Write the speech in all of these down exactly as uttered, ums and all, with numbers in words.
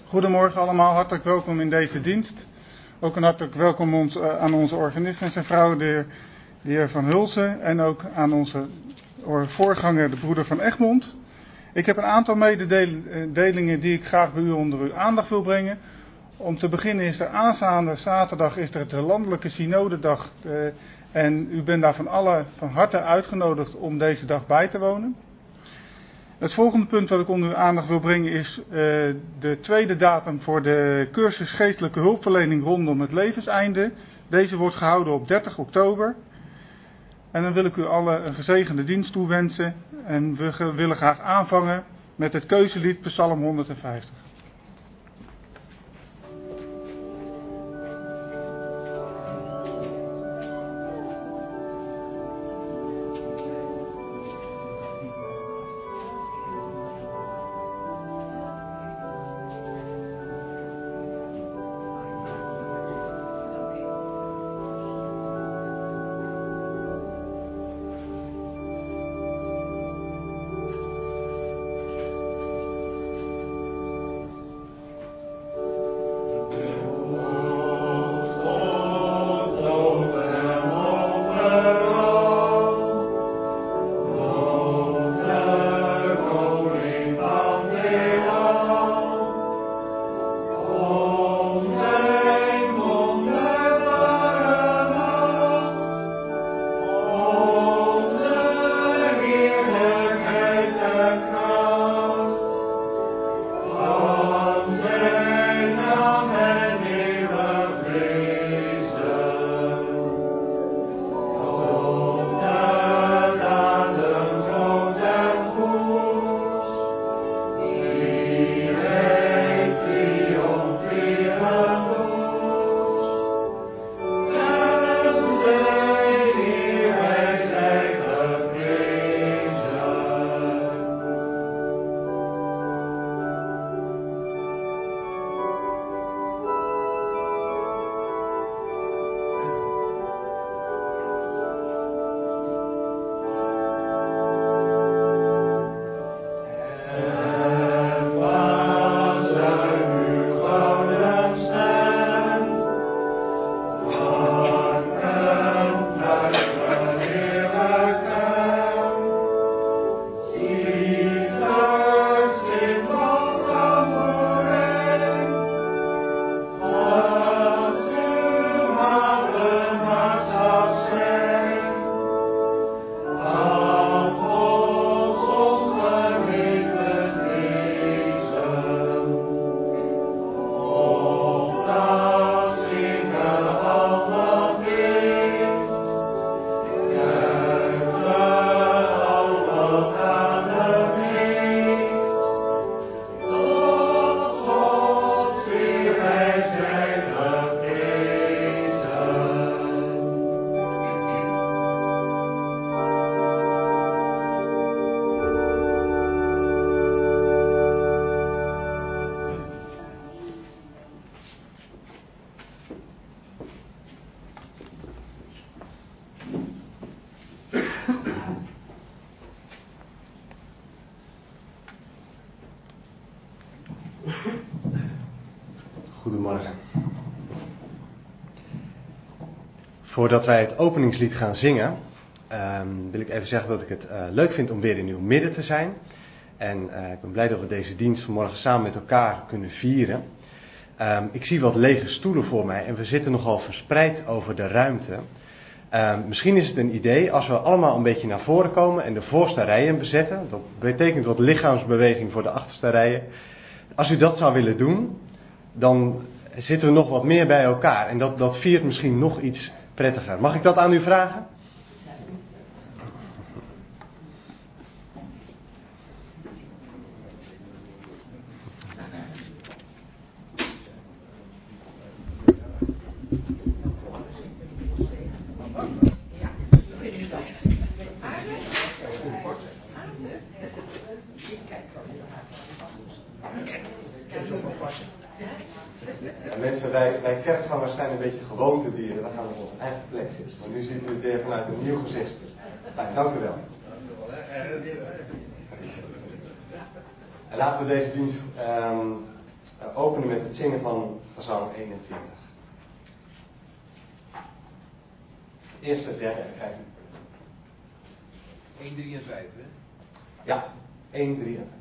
Goedemorgen allemaal, hartelijk welkom in deze dienst. Ook een hartelijk welkom ons, uh, aan onze organist en zijn vrouw, de heer, de heer Van Hulsen. En ook aan onze voorganger, de broeder van Egmond. Ik heb een aantal mededelingen die ik graag bij u onder uw aandacht wil brengen. Om te beginnen is er aanstaande zaterdag is er de landelijke synodedag. Uh, en u bent daar van alle van harte uitgenodigd om deze dag bij te wonen. Het volgende punt dat ik onder uw aandacht wil brengen is uh, de tweede datum voor de cursus geestelijke hulpverlening rondom het levenseinde. Deze wordt gehouden op dertig oktober. En dan wil ik u allen een gezegende dienst toewensen. En we willen graag aanvangen met het keuzelied Psalm honderdvijftig. Goedemorgen. Voordat wij het openingslied gaan zingen, um, wil ik even zeggen dat ik het uh, leuk vind om weer in uw midden te zijn. En uh, ik ben blij dat we deze dienst vanmorgen samen met elkaar kunnen vieren. Um, ik zie wat lege stoelen voor mij en we zitten nogal verspreid over de ruimte. Um, misschien is het een idee als we allemaal een beetje naar voren komen en de voorste rijen bezetten. Dat betekent wat lichaamsbeweging voor de achterste rijen. Als u dat zou willen doen, dan zitten we nog wat meer bij elkaar. En dat, dat viert misschien nog iets prettiger. Mag ik dat aan u vragen? Ja, mensen, wij, wij kerkgangers zijn een beetje gewoontedieren. We gaan op onze eigen plek zitten. Maar nu zitten we weer vanuit een nieuw gezicht. Fijn, dank u wel. En laten we deze dienst um, uh, openen met het zingen van Gezang eenentwintig. Eerste, ja, kijk. één, drie en vijf, hè? Ja, één, drie en vijf.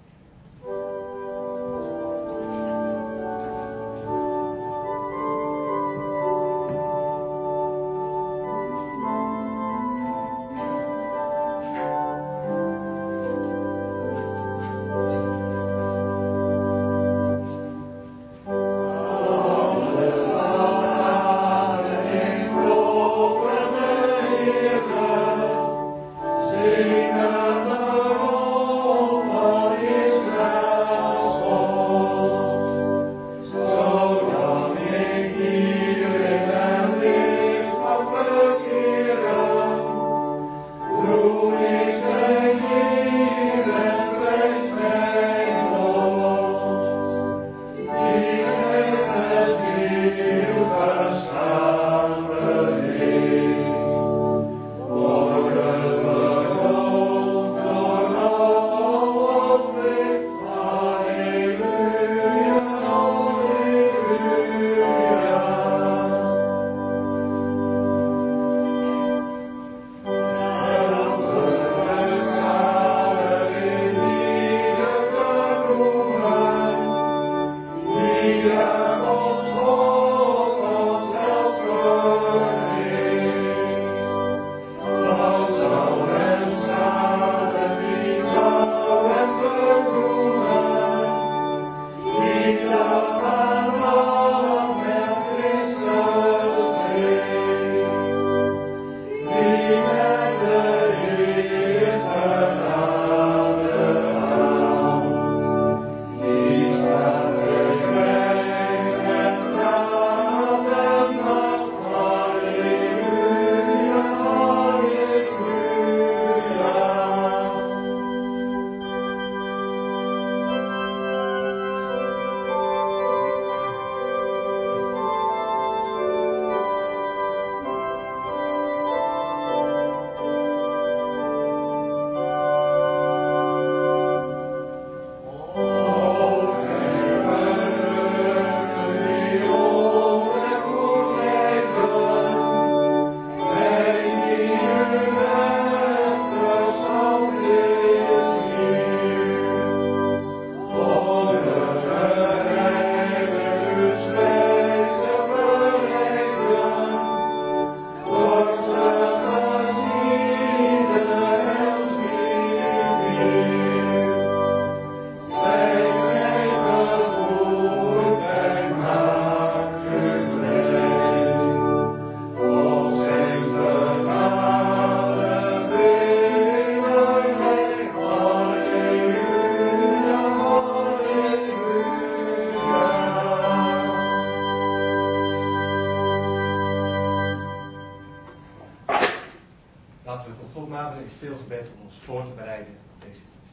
Stil gebed om ons voor te bereiden op deze dienst.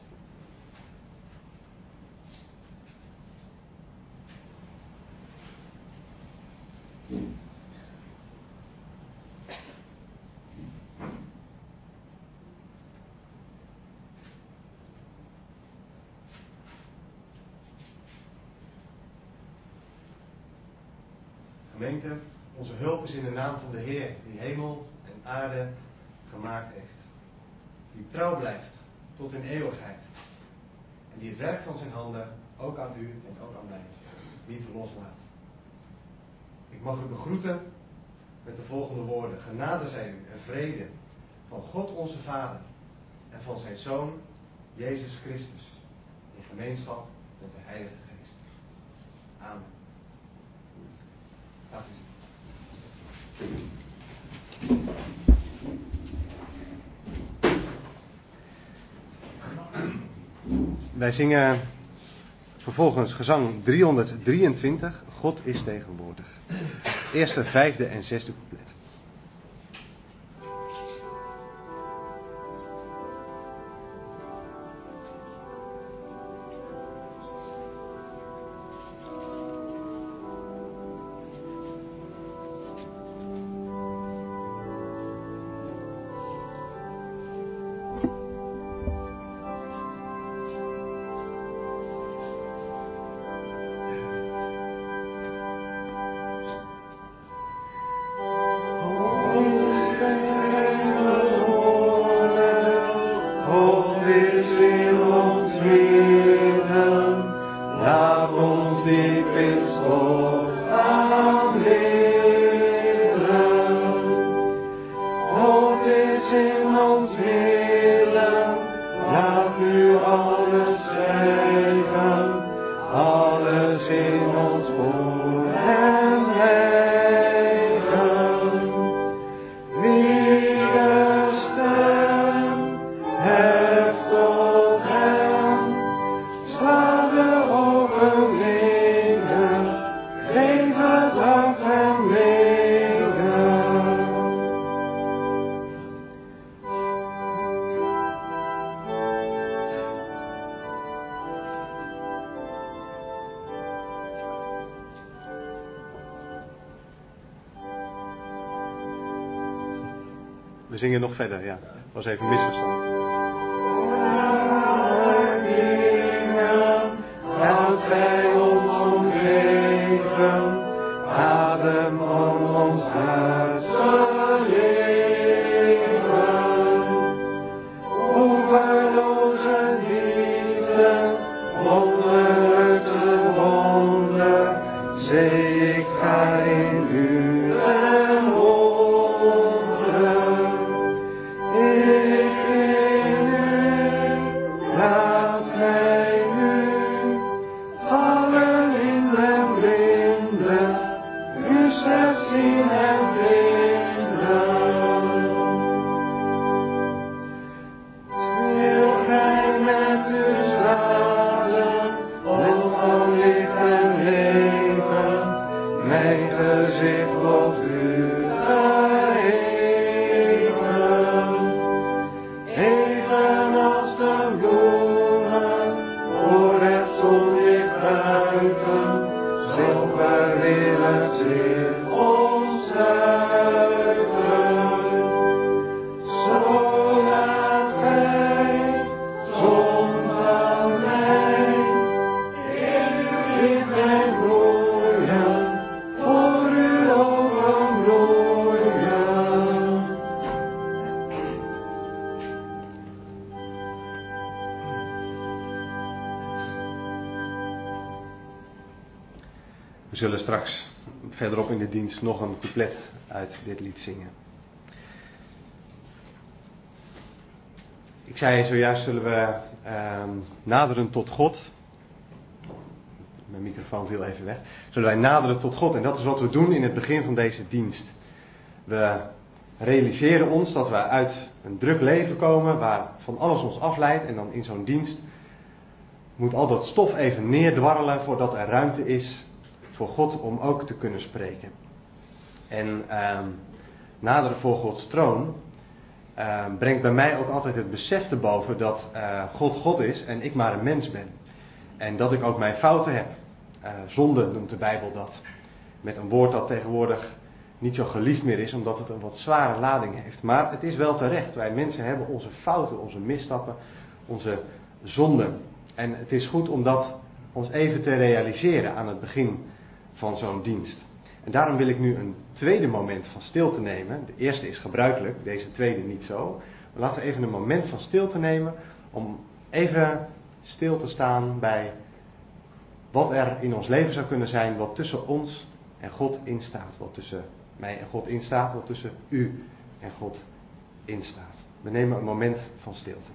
Gemeente, onze hulp is in de naam van de Heer, die hemel en aarde gemaakt heeft. Die trouw blijft tot in eeuwigheid. En die het werk van zijn handen ook aan u en ook aan mij niet loslaat. Ik mag u begroeten met de volgende woorden. Genade zij u en vrede van God onze Vader en van zijn Zoon Jezus Christus in gemeenschap met de Heilige Geest. Amen. Laat u. Wij zingen vervolgens gezang driehonderddrieëntwintig, God is tegenwoordig. Eerste, vijfde en zesde couplet. laat ons diep in stof gaan liggen. God is in ons midden, laat nu alles zwijgen, alles in ons voor hem leggen. Wie de stem heft tot hem, sla de ogen neer, geef het hart hem wegen. We zingen nog verder, ja. Was even misverstand. Houd wij ons omgeven, adem om ons aardse leven. Overloze liefde, wonderlijkste wonder, zee ik ga in u ten onder. Ik in u, laat mij nu vallen in den blinden, u slechts zien en vinden. Sneeuw gij met uw stralen, bol van licht en leven, mijn gezicht tot u geheven. Even als de bloemen voor het zonlicht buiten, zo verwillig zich ons sluiten. Zo laat gij, zon van mij, in uw licht mij bloeien, voor uw ogen bloeien. We zullen straks verderop in de dienst nog een couplet uit dit lied zingen. Ik zei zojuist, zullen we uh, naderen tot God. Mijn microfoon viel even weg. Zullen wij naderen tot God, en dat is wat we doen in het begin van deze dienst. We realiseren ons dat we uit een druk leven komen waar van alles ons afleidt, en dan in zo'n dienst moet al dat stof even neerdwarrelen voordat er ruimte is voor God om ook te kunnen spreken. En uh, naderen voor Gods troon uh, brengt bij mij ook altijd het besef te boven dat uh, God God is en ik maar een mens ben. En dat ik ook mijn fouten heb. Uh, zonde noemt de Bijbel dat. Met een woord dat tegenwoordig niet zo geliefd meer is, omdat het een wat zware lading heeft. Maar het is wel terecht. Wij mensen hebben onze fouten, onze misstappen, onze zonden. En het is goed om dat ons even te realiseren aan het begin van zo'n dienst. En daarom wil ik nu een tweede moment van stilte nemen. De eerste is gebruikelijk, deze tweede niet zo. Maar laten we even een moment van stilte nemen om even stil te staan bij wat er in ons leven zou kunnen zijn wat tussen ons en God instaat. Wat tussen mij en God instaat, wat tussen u en God instaat. We nemen een moment van stilte.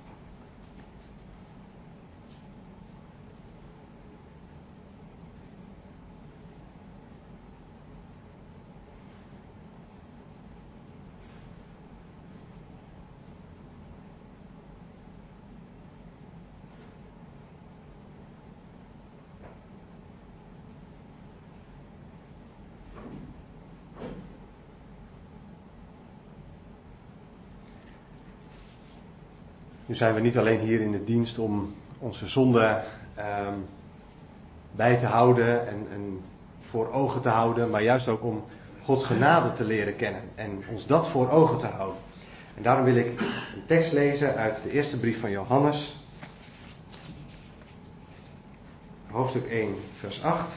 Nu zijn we niet alleen hier in de dienst om onze zonden uh, bij te houden en, en voor ogen te houden, maar juist ook om Gods genade te leren kennen en ons dat voor ogen te houden. En daarom wil ik een tekst lezen uit de eerste brief van Johannes, hoofdstuk één, vers acht,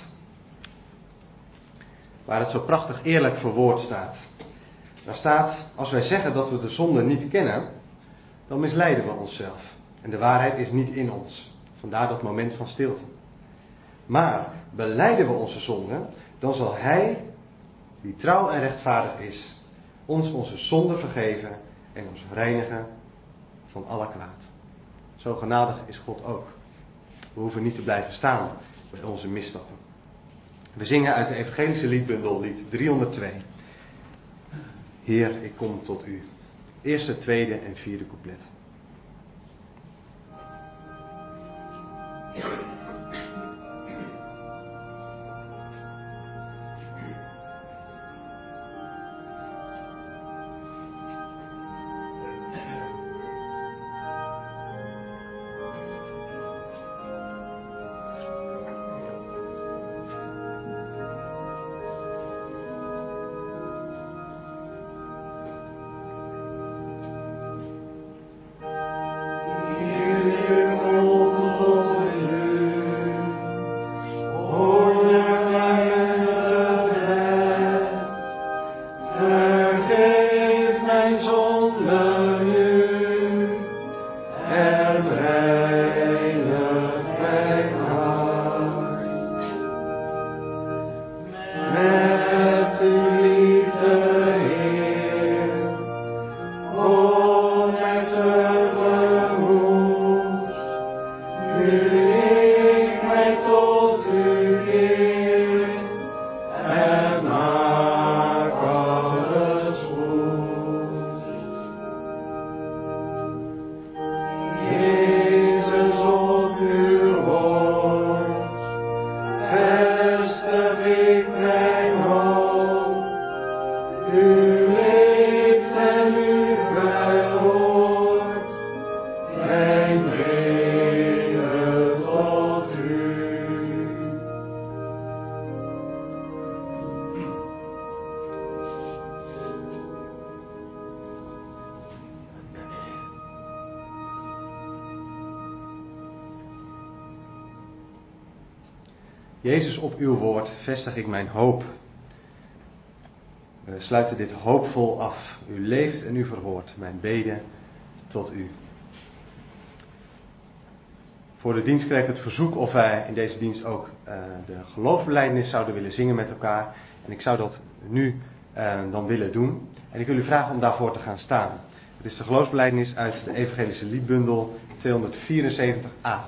waar het zo prachtig eerlijk verwoord staat. Daar staat: als wij zeggen dat we de zonde niet kennen, dan misleiden we onszelf. En de waarheid is niet in ons. Vandaar dat moment van stilte. Maar belijden we onze zonden, dan zal Hij, die trouw en rechtvaardig is, ons onze zonden vergeven en ons reinigen van alle kwaad. Zo genadig is God ook. We hoeven niet te blijven staan bij onze misstappen. We zingen uit de evangelische liedbundel lied driehonderdtwee. Heer, ik kom tot u. Eerste, tweede en vierde couplet. Jezus, op uw woord vestig ik mijn hoop. We sluiten dit hoopvol af. U leeft en u verhoort mijn beden tot u. Voor de dienst kreeg ik het verzoek of wij in deze dienst ook uh, de geloofsbelijdenis zouden willen zingen met elkaar. En ik zou dat nu uh, dan willen doen. En ik wil u vragen om daarvoor te gaan staan. Het is de geloofsbelijdenis uit de evangelische liedbundel tweehonderdvierenzeventig a.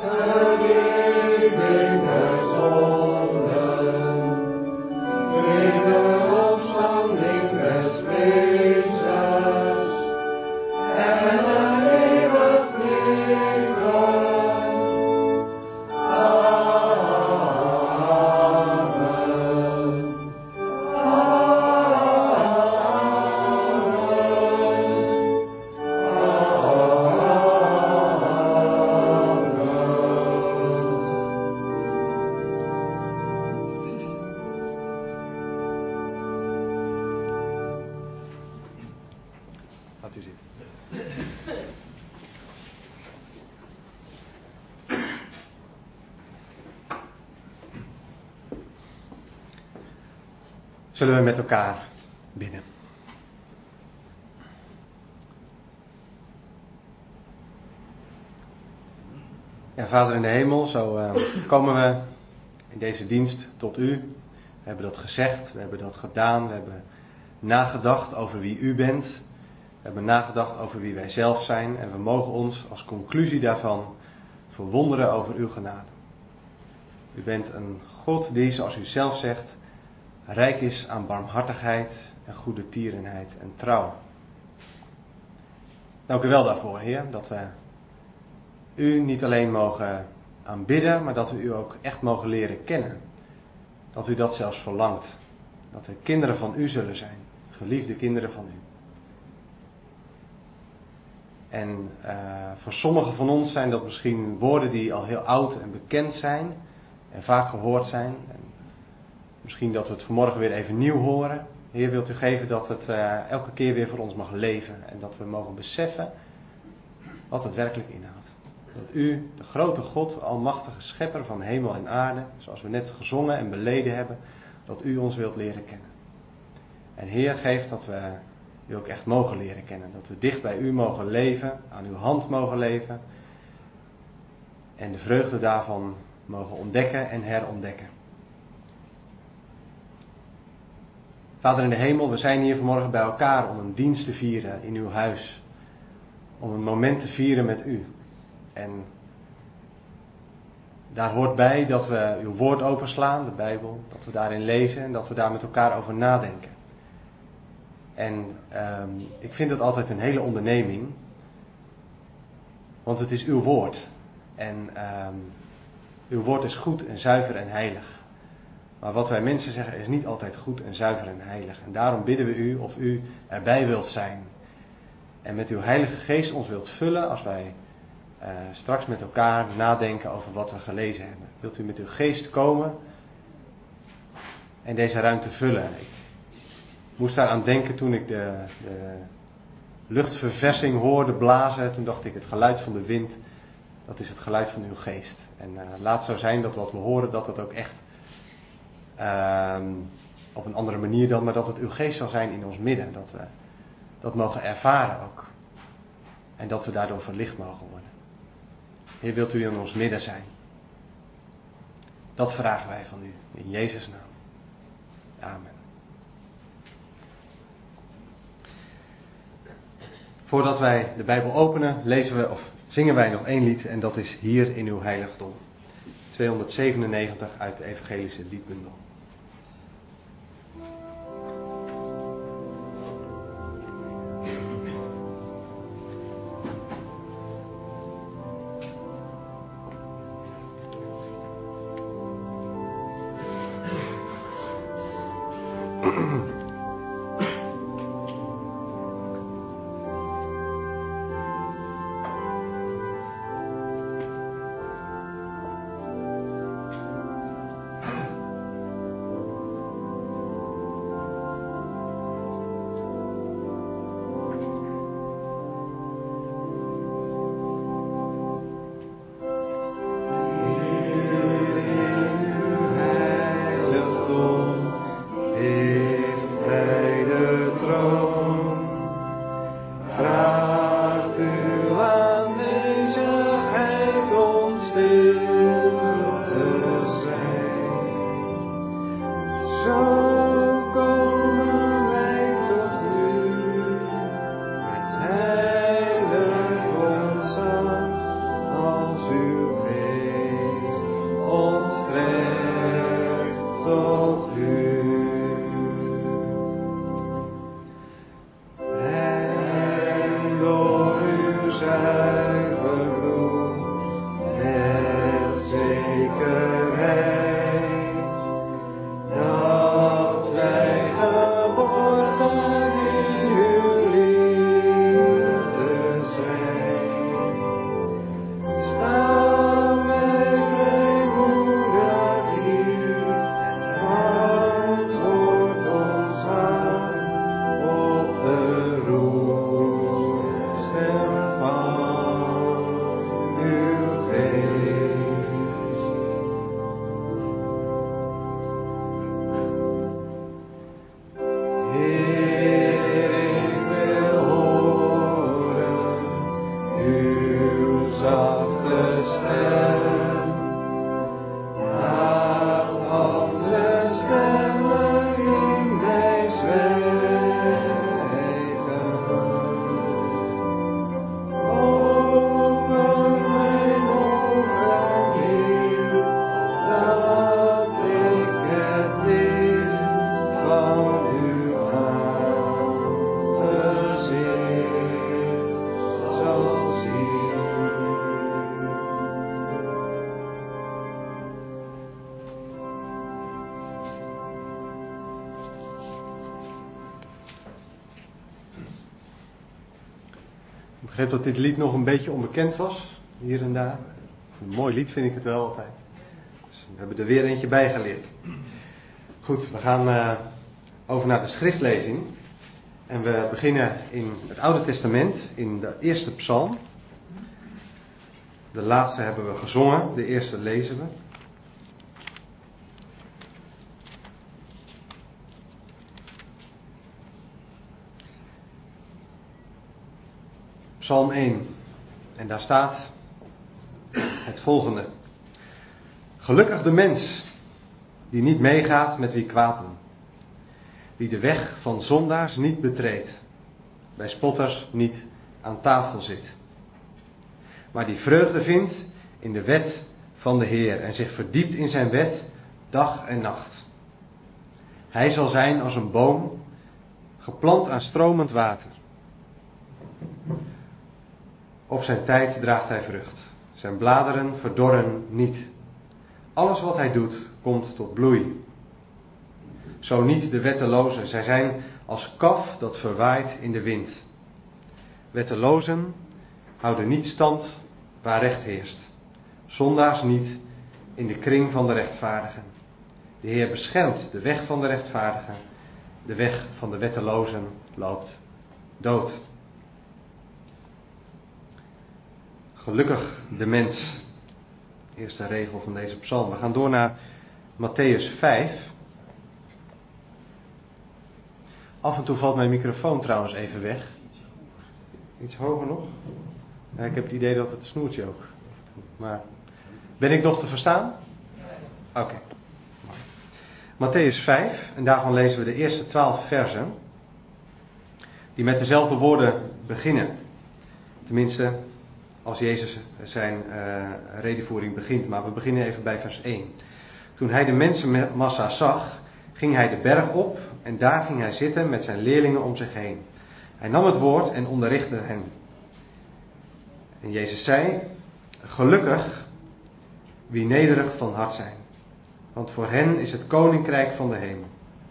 Zullen we met elkaar bidden. Ja, Vader in de hemel, zo uh, komen we in deze dienst tot u. We hebben dat gezegd, we hebben dat gedaan, we hebben nagedacht over wie u bent. We hebben nagedacht over wie wij zelf zijn en we mogen ons als conclusie daarvan verwonderen over uw genade. U bent een God die, zoals u zelf zegt, rijk is aan barmhartigheid en goede tierenheid en trouw. Dank u wel daarvoor, Heer, dat we u niet alleen mogen aanbidden, maar dat we u ook echt mogen leren kennen. Dat u dat zelfs verlangt. Dat we kinderen van u zullen zijn, geliefde kinderen van u. En uh, voor sommigen van ons zijn dat misschien woorden die al heel oud en bekend zijn en vaak gehoord zijn. En misschien dat we het vanmorgen weer even nieuw horen. Heer, wilt u geven dat het uh, elke keer weer voor ons mag leven en dat we mogen beseffen wat het werkelijk inhoudt. Dat u, de grote God, almachtige schepper van hemel en aarde, zoals we net gezongen en beleden hebben, dat u ons wilt leren kennen. En Heer, geef dat we u ook echt mogen leren kennen. Dat we dicht bij u mogen leven, aan uw hand mogen leven. En de vreugde daarvan mogen ontdekken en herontdekken. Vader in de hemel, we zijn hier vanmorgen bij elkaar om een dienst te vieren in uw huis. Om een moment te vieren met u. En daar hoort bij dat we uw woord openslaan, de Bijbel. Dat we daarin lezen en dat we daar met elkaar over nadenken. En um, ik vind het altijd een hele onderneming. Want het is uw woord. En um, uw woord is goed en zuiver en heilig. Maar wat wij mensen zeggen is niet altijd goed en zuiver en heilig. En daarom bidden we u of u erbij wilt zijn. En met uw Heilige Geest ons wilt vullen als wij uh, straks met elkaar nadenken over wat we gelezen hebben. Wilt u met uw geest komen en deze ruimte vullen. Ik moest daar aan denken toen ik de, de luchtverversing hoorde blazen. Toen dacht ik, het geluid van de wind, dat is het geluid van uw geest. En uh, laat zo zijn dat wat we horen, dat het ook echt uh, op een andere manier dan, maar dat het uw geest zal zijn in ons midden. Dat we dat mogen ervaren ook. En dat we daardoor verlicht mogen worden. Heer, wilt u in ons midden zijn? Dat vragen wij van u. In Jezus' naam. Amen. Voordat wij de Bijbel openen, lezen we of zingen wij nog één lied en dat is Hier in uw heiligdom. tweehonderdzevenennegentig uit de Evangelische liedbundel. If begreep dat dit lied nog een beetje onbekend was, hier en daar. Een mooi lied vind ik het wel altijd. Dus we hebben er weer eentje bij geleerd. Goed, we gaan uh, over naar de schriftlezing. En we beginnen in het Oude Testament, in de eerste psalm. De laatste hebben we gezongen, de eerste lezen we. Psalm één. En daar staat het volgende. Gelukkig de mens die niet meegaat met wie kwaad doen. Die de weg van zondaars niet betreedt. Bij spotters niet aan tafel zit. Maar die vreugde vindt in de wet van de Heer. En zich verdiept in zijn wet dag en nacht. Hij zal zijn als een boom geplant aan stromend water. Op zijn tijd draagt hij vrucht. Zijn bladeren verdorren niet. Alles wat hij doet, komt tot bloei. Zo niet de wettelozen. Zij zijn als kaf dat verwaait in de wind. Wettelozen houden niet stand waar recht heerst. Zondaars niet in de kring van de rechtvaardigen. De Heer beschermt de weg van de rechtvaardigen. De weg van de wettelozen loopt dood. Gelukkig de mens. Eerste regel van deze psalm. We gaan door naar Mattheüs vijf. Af en toe valt mijn microfoon trouwens even weg. Iets hoger nog? Ja, ik heb het idee dat het snoertje ook. Maar ben ik nog te verstaan? Oké. Okay. Mattheüs vijf. En daarvan lezen we de eerste twaalf versen. Die met dezelfde woorden beginnen. Tenminste, als Jezus zijn uh, redevoering begint. Maar we beginnen even bij vers één. Toen hij de mensenmassa zag, ging hij de berg op. En daar ging hij zitten met zijn leerlingen om zich heen. Hij nam het woord en onderrichtte hen. En Jezus zei, gelukkig wie nederig van hart zijn. Want voor hen is het koninkrijk van de hemel.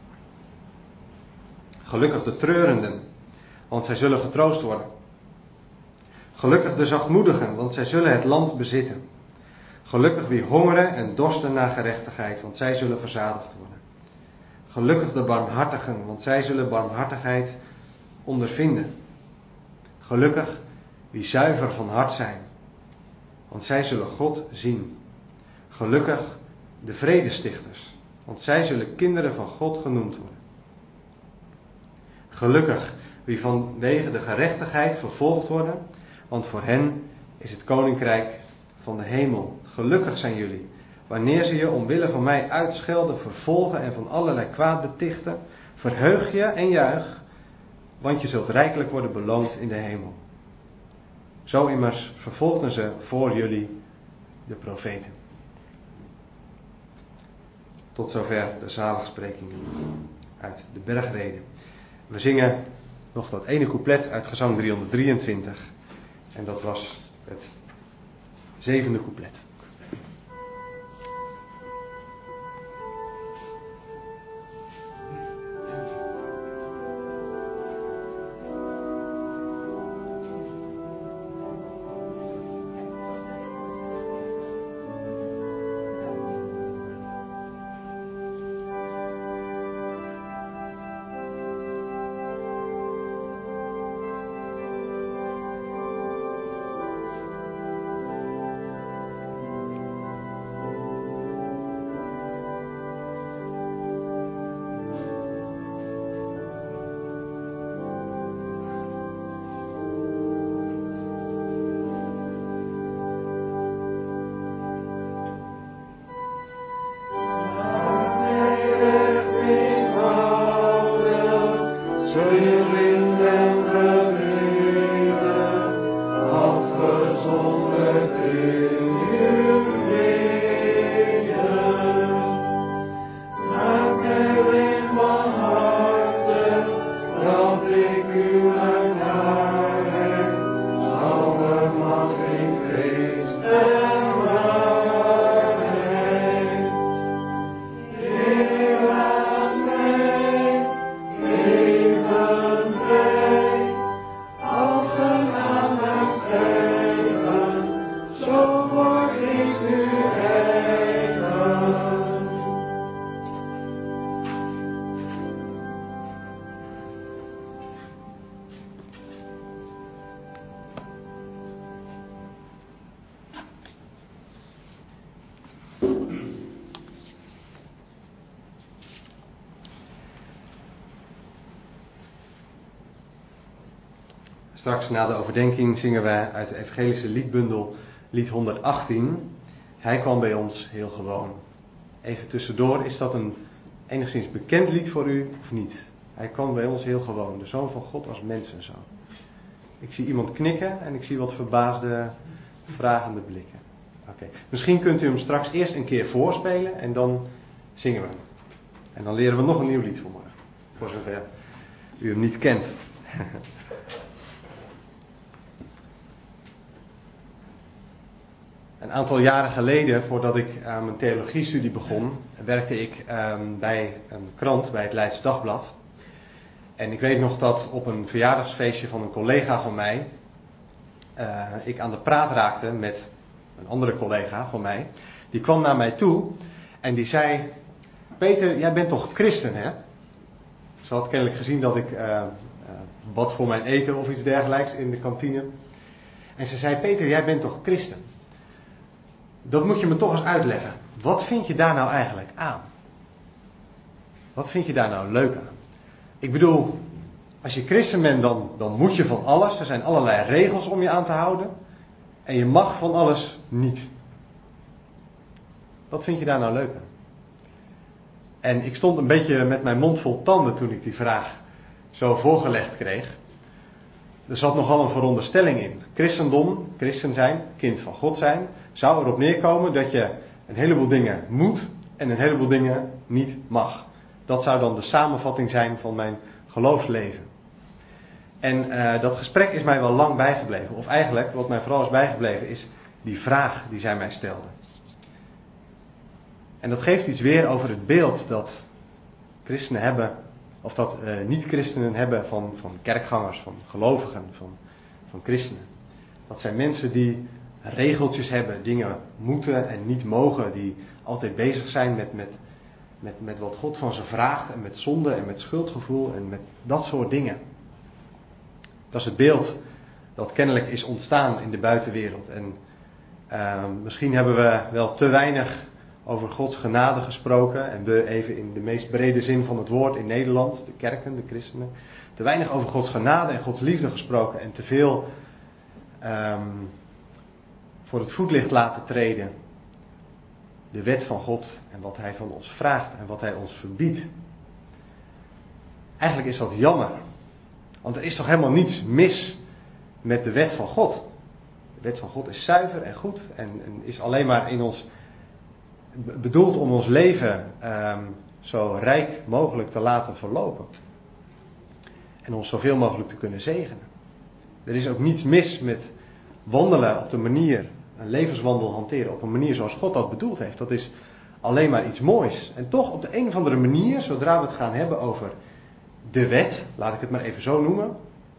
Gelukkig de treurenden, want zij zullen getroost worden. Gelukkig de zachtmoedigen, want zij zullen het land bezitten. Gelukkig wie hongeren en dorsten naar gerechtigheid, want zij zullen verzadigd worden. Gelukkig de barmhartigen, want zij zullen barmhartigheid ondervinden. Gelukkig wie zuiver van hart zijn, want zij zullen God zien. Gelukkig de vredestichters, want zij zullen kinderen van God genoemd worden. Gelukkig wie vanwege de gerechtigheid vervolgd worden, want voor hen is het koninkrijk van de hemel. Gelukkig zijn jullie, wanneer ze je omwille van mij uitschelden, vervolgen en van allerlei kwaad betichten. Verheug je en juich, want je zult rijkelijk worden beloond in de hemel. Zo immers vervolgden ze voor jullie de profeten. Tot zover de zaligsprekingen uit de bergreden. We zingen nog dat ene couplet uit gezang driehonderddrieëntwintig. En dat was het zevende couplet. Straks na de overdenking zingen wij uit de evangelische liedbundel lied honderdachttien. Hij kwam bij ons heel gewoon. Even tussendoor, is dat een enigszins bekend lied voor u of niet? Hij kwam bij ons heel gewoon, de Zoon van God als mens en zo. Ik zie iemand knikken en ik zie wat verbaasde, vragende blikken. Oké, okay. Misschien kunt u hem straks eerst een keer voorspelen en dan zingen we hem. En dan leren we nog een nieuw lied voor morgen. Voor zover u hem niet kent. Een aantal jaren geleden, voordat ik aan mijn theologiestudie begon, werkte ik um, bij een krant, bij het Leids Dagblad. En ik weet nog dat op een verjaardagsfeestje van een collega van mij, uh, ik aan de praat raakte met een andere collega van mij. Die kwam naar mij toe en die zei: Peter, jij bent toch christen, hè? Ze had kennelijk gezien dat ik uh, uh, bad voor mijn eten of iets dergelijks in de kantine. En ze zei: Peter, jij bent toch christen? Dat moet je me toch eens uitleggen. Wat vind je daar nou eigenlijk aan? Wat vind je daar nou leuk aan? Ik bedoel, als je christen bent, dan, dan moet je van alles. Er zijn allerlei regels om je aan te houden. En je mag van alles niet. Wat vind je daar nou leuk aan? En ik stond een beetje met mijn mond vol tanden toen ik die vraag zo voorgelegd kreeg. Er zat nogal een veronderstelling in. Christendom, christen zijn, kind van God zijn, zou erop neerkomen dat je een heleboel dingen moet en een heleboel dingen niet mag. Dat zou dan de samenvatting zijn van mijn geloofsleven. En uh, dat gesprek is mij wel lang bijgebleven. Of eigenlijk, wat mij vooral is bijgebleven, is die vraag die zij mij stelde. En dat geeft iets weer over het beeld dat christenen hebben, of dat uh, niet-christenen hebben van, van kerkgangers, van gelovigen, van, van christenen. Dat zijn mensen die regeltjes hebben, dingen moeten en niet mogen, die altijd bezig zijn met, met, met, met wat God van ze vraagt en met zonde en met schuldgevoel en met dat soort dingen. Dat is het beeld dat kennelijk is ontstaan in de buitenwereld. En uh, misschien hebben we wel te weinig over Gods genade gesproken. En we even in de meest brede zin van het woord in Nederland, de kerken, de christenen. Te weinig over Gods genade en Gods liefde gesproken. En te veel um, voor het voetlicht laten treden. De wet van God en wat Hij van ons vraagt en wat Hij ons verbiedt. Eigenlijk is dat jammer. Want er is toch helemaal niets mis met de wet van God. De wet van God is zuiver en goed en, en is alleen maar in ons bedoeld om ons leven um, zo rijk mogelijk te laten verlopen. En ons zoveel mogelijk te kunnen zegenen. Er is ook niets mis met wandelen op de manier, een levenswandel hanteren op een manier zoals God dat bedoeld heeft. Dat is alleen maar iets moois. En toch op de een of andere manier, zodra we het gaan hebben over de wet, laat ik het maar even zo noemen,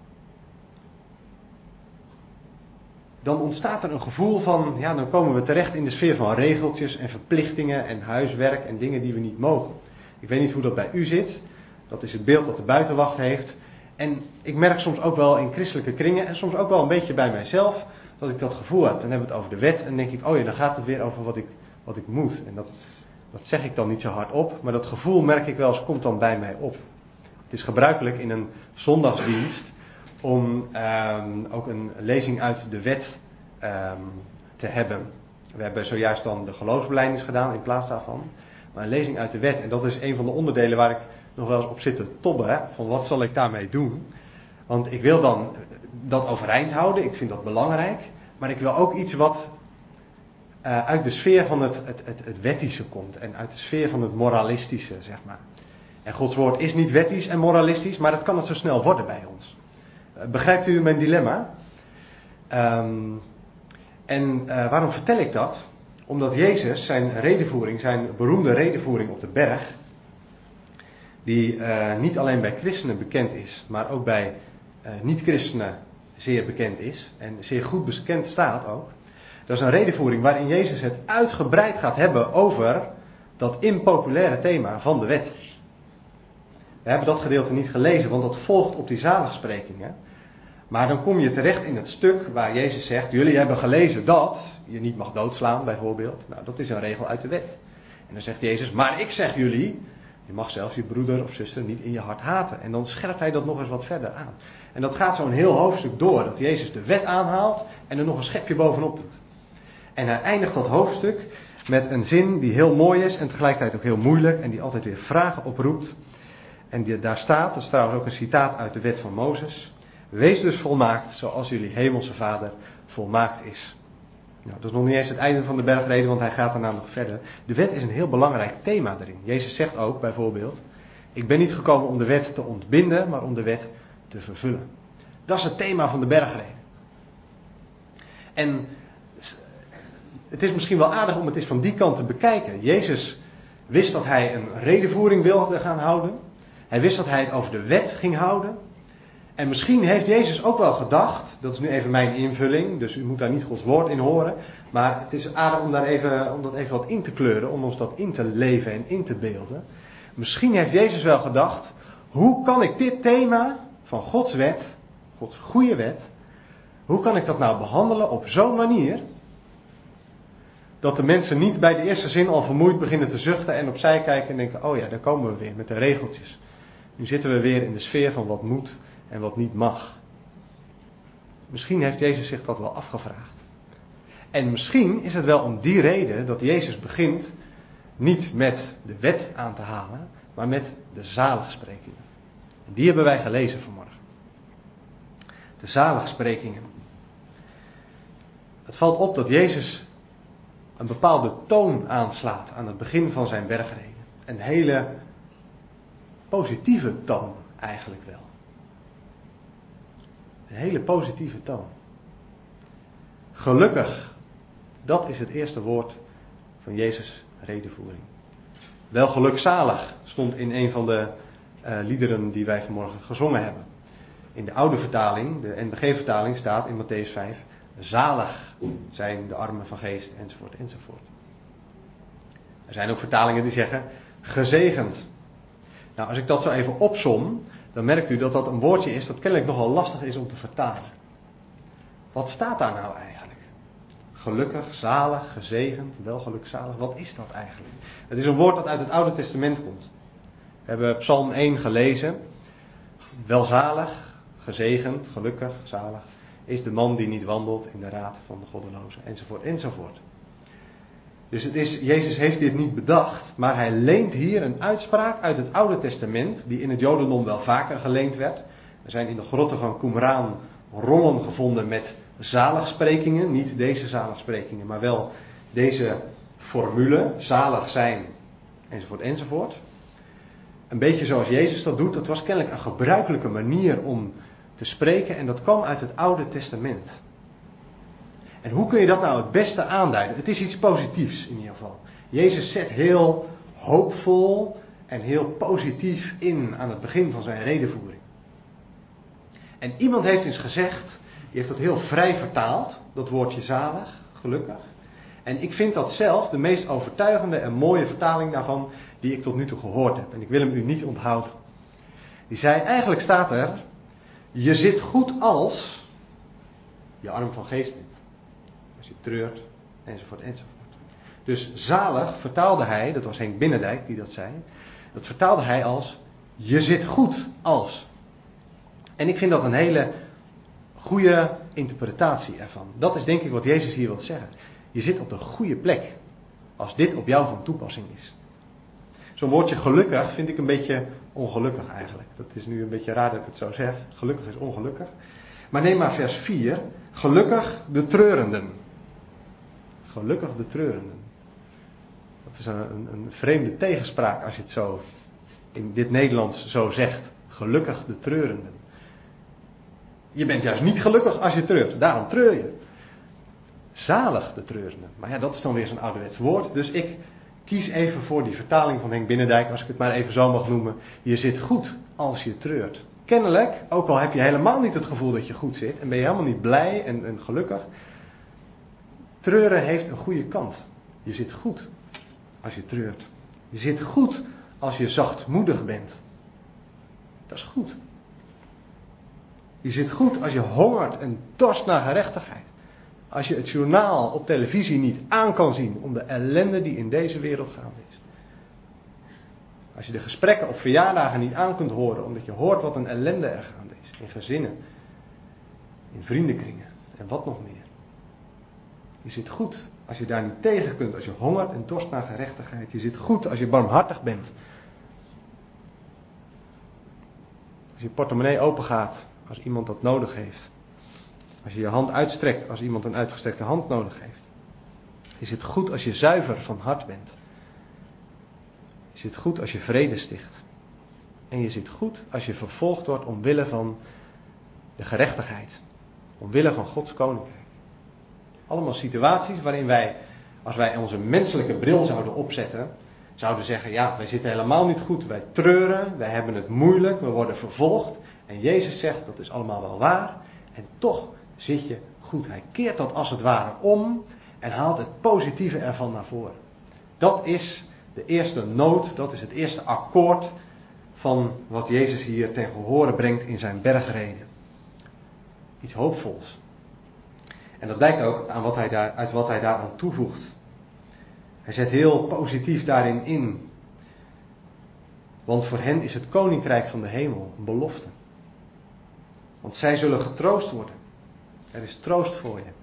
dan ontstaat er een gevoel van, ja, dan komen we terecht in de sfeer van regeltjes en verplichtingen en huiswerk en dingen die we niet mogen. Ik weet niet hoe dat bij u zit. Dat is het beeld dat de buitenwacht heeft. En ik merk soms ook wel in christelijke kringen en soms ook wel een beetje bij mijzelf dat ik dat gevoel heb. Dan hebben we het over de wet en dan denk ik, oh ja, dan gaat het weer over wat ik, wat ik moet. En dat, dat zeg ik dan niet zo hard op, maar dat gevoel merk ik wel eens, komt dan bij mij op. Het is gebruikelijk in een zondagsdienst om um, ook een lezing uit de wet um, te hebben. We hebben zojuist dan de geloofsbelijdenis gedaan in plaats daarvan. Maar een lezing uit de wet. En dat is een van de onderdelen waar ik nog wel eens op zit te tobben. Hè, van wat zal ik daarmee doen? Want ik wil dan dat overeind houden. Ik vind dat belangrijk. Maar ik wil ook iets wat uh, uit de sfeer van het, het, het, het wettische komt. En uit de sfeer van het moralistische, zeg maar. En Gods woord is niet wettisch en moralistisch. Maar dat kan het zo snel worden bij ons. Uh, begrijpt u mijn dilemma? Um, en uh, waarom vertel ik dat? Omdat Jezus zijn redevoering, zijn beroemde redevoering op de berg, die uh, niet alleen bij christenen bekend is, maar ook bij uh, niet-christenen zeer bekend is en zeer goed bekend staat ook. Dat is een redevoering waarin Jezus het uitgebreid gaat hebben over dat impopulaire thema van de wet. We hebben dat gedeelte niet gelezen, want dat volgt op die zaligsprekingen. Maar dan kom je terecht in het stuk waar Jezus zegt, jullie hebben gelezen dat je niet mag doodslaan bijvoorbeeld. Nou, dat is een regel uit de wet. En dan zegt Jezus, maar ik zeg jullie Je mag zelfs je broeder of zuster niet in je hart haten. En dan scherpt hij dat nog eens wat verder aan. En dat gaat zo'n heel hoofdstuk door. Dat Jezus de wet aanhaalt en er nog een schepje bovenop doet. En hij eindigt dat hoofdstuk met een zin die heel mooi is en tegelijkertijd ook heel moeilijk. En die altijd weer vragen oproept. En die, daar staat, dat is trouwens ook een citaat uit de wet van Mozes. Wees dus volmaakt zoals jullie hemelse vader volmaakt is. Nou, dat is nog niet eens het einde van de bergreden, want hij gaat daarna nog verder. De wet is een heel belangrijk thema erin. Jezus zegt ook bijvoorbeeld: ik ben niet gekomen om de wet te ontbinden, maar om de wet te vervullen. Dat is het thema van de bergreden. En het is misschien wel aardig om het eens van die kant te bekijken. Jezus wist dat hij een redenvoering wilde gaan houden. Hij wist dat hij het over de wet ging houden. En misschien heeft Jezus ook wel gedacht, dat is nu even mijn invulling, dus u moet daar niet Gods woord in horen. Maar het is aardig om, daar even, om dat even wat in te kleuren, om ons dat in te leven en in te beelden. Misschien heeft Jezus wel gedacht, hoe kan ik dit thema van Gods wet, Gods goede wet, hoe kan ik dat nou behandelen op zo'n manier, dat de mensen niet bij de eerste zin al vermoeid beginnen te zuchten en opzij kijken en denken, oh ja, daar komen we weer met de regeltjes. Nu zitten we weer in de sfeer van wat moet en wat niet mag. Misschien heeft Jezus zich dat wel afgevraagd. En misschien is het wel om die reden dat Jezus begint niet met de wet aan te halen, maar met de zaligsprekingen. En die hebben wij gelezen vanmorgen. De zaligsprekingen. Het valt op dat Jezus een bepaalde toon aanslaat aan het begin van zijn bergreden. Een hele positieve toon eigenlijk wel. Een hele positieve toon. Gelukkig, dat is het eerste woord van Jezus' redenvoering. Wel gelukzalig stond in een van de uh, liederen die wij vanmorgen gezongen hebben. In de oude vertaling, de N B G-vertaling, staat in Mattheüs vijf: zalig zijn de armen van geest, enzovoort, enzovoort. Er zijn ook vertalingen die zeggen gezegend. Nou, als ik dat zo even opsom, dan merkt u dat dat een woordje is dat kennelijk nogal lastig is om te vertalen. Wat staat daar nou eigenlijk? Gelukkig, zalig, gezegend, welgelukzalig. Wat is dat eigenlijk? Het is een woord dat uit het Oude Testament komt. We hebben Psalm één gelezen. Welzalig, gezegend, gelukkig, zalig is de man die niet wandelt in de raad van de goddelozen, enzovoort, enzovoort. Dus het is, Jezus heeft dit niet bedacht, maar hij leent hier een uitspraak uit het Oude Testament, die in het Jodendom wel vaker geleend werd. Er zijn in de grotten van Qumran rollen gevonden met zaligsprekingen, niet deze zaligsprekingen, maar wel deze formule, zalig zijn, enzovoort, enzovoort. Een beetje zoals Jezus dat doet, dat was kennelijk een gebruikelijke manier om te spreken en dat kwam uit het Oude Testament. En hoe kun je dat nou het beste aanduiden? Het is iets positiefs in ieder geval. Jezus zet heel hoopvol en heel positief in aan het begin van zijn redenvoering. En iemand heeft eens gezegd, die heeft dat heel vrij vertaald, dat woordje zalig, gelukkig. En ik vind dat zelf de meest overtuigende en mooie vertaling daarvan die ik tot nu toe gehoord heb. En ik wil hem u niet onthouden. Die zei, eigenlijk staat er, je zit goed als je arm van geest bent. Als je treurt, enzovoort, enzovoort. Dus zalig vertaalde hij, dat was Henk Binnendijk die dat zei, dat vertaalde hij als, je zit goed als. En ik vind dat een hele goede interpretatie ervan. Dat is denk ik wat Jezus hier wil zeggen. Je zit op de goede plek, als dit op jou van toepassing is. Zo'n woordje gelukkig vind ik een beetje ongelukkig eigenlijk. Dat is nu een beetje raar dat ik het zo zeg. Gelukkig is ongelukkig. Maar neem maar vers vier. Gelukkig de treurenden. Gelukkig de treurenden. Dat is een, een, een vreemde tegenspraak als je het zo in dit Nederlands zo zegt. Gelukkig de treurenden. Je bent juist niet gelukkig als je treurt. Daarom treur je. Zalig de treurenden. Maar ja, dat is dan weer zo'n ouderwets woord. Dus ik kies even voor die vertaling van Henk Binnendijk, als ik het maar even zo mag noemen. Je zit goed als je treurt. Kennelijk, ook al heb je helemaal niet het gevoel dat je goed zit en ben je helemaal niet blij en, en gelukkig. Treuren heeft een goede kant. Je zit goed als je treurt. Je zit goed als je zachtmoedig bent. Dat is goed. Je zit goed als je hongert en dorst naar gerechtigheid. Als je het journaal op televisie niet aan kan zien om de ellende die in deze wereld gaande is. Als je de gesprekken op verjaardagen niet aan kunt horen, omdat je hoort wat een ellende er gaande is. In gezinnen, in vriendenkringen en wat nog meer. Je zit goed als je daar niet tegen kunt, als je hongert en dorst naar gerechtigheid. Je zit goed als je barmhartig bent. Als je portemonnee open gaat als iemand dat nodig heeft. Als je je hand uitstrekt als iemand een uitgestrekte hand nodig heeft. Je zit goed als je zuiver van hart bent. Je zit goed als je vrede sticht. En je zit goed als je vervolgd wordt omwille van de gerechtigheid. Omwille van Gods koninkrijk. Allemaal situaties waarin wij, als wij onze menselijke bril zouden opzetten, zouden zeggen, ja, wij zitten helemaal niet goed. Wij treuren, wij hebben het moeilijk, we worden vervolgd. En Jezus zegt, dat is allemaal wel waar. En toch zit je goed. Hij keert dat als het ware om en haalt het positieve ervan naar voren. Dat is de eerste noot, dat is het eerste akkoord van wat Jezus hier ten gehore brengt in zijn bergreden. Iets hoopvols. En dat blijkt ook aan wat hij daar, uit wat hij daaraan toevoegt. Hij zet heel positief daarin in. Want voor hen is het koninkrijk van de hemel een belofte. Want zij zullen getroost worden. Er is troost voor je.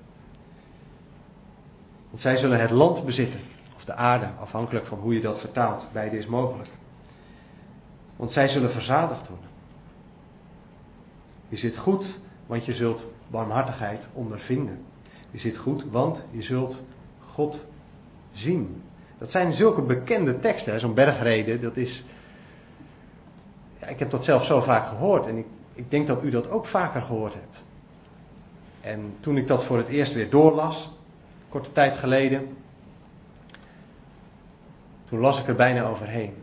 Want zij zullen het land bezitten. Of de aarde, afhankelijk van hoe je dat vertaalt. Beide is mogelijk. Want zij zullen verzadigd worden. Je zit goed, want je zult barmhartigheid ondervinden. Je zit goed, want je zult God zien. Dat zijn zulke bekende teksten. Zo'n bergreden, dat is... Ja, ik heb dat zelf zo vaak gehoord. En ik, ik denk dat u dat ook vaker gehoord hebt. En toen ik dat voor het eerst weer doorlas, korte tijd geleden, toen las ik er bijna overheen.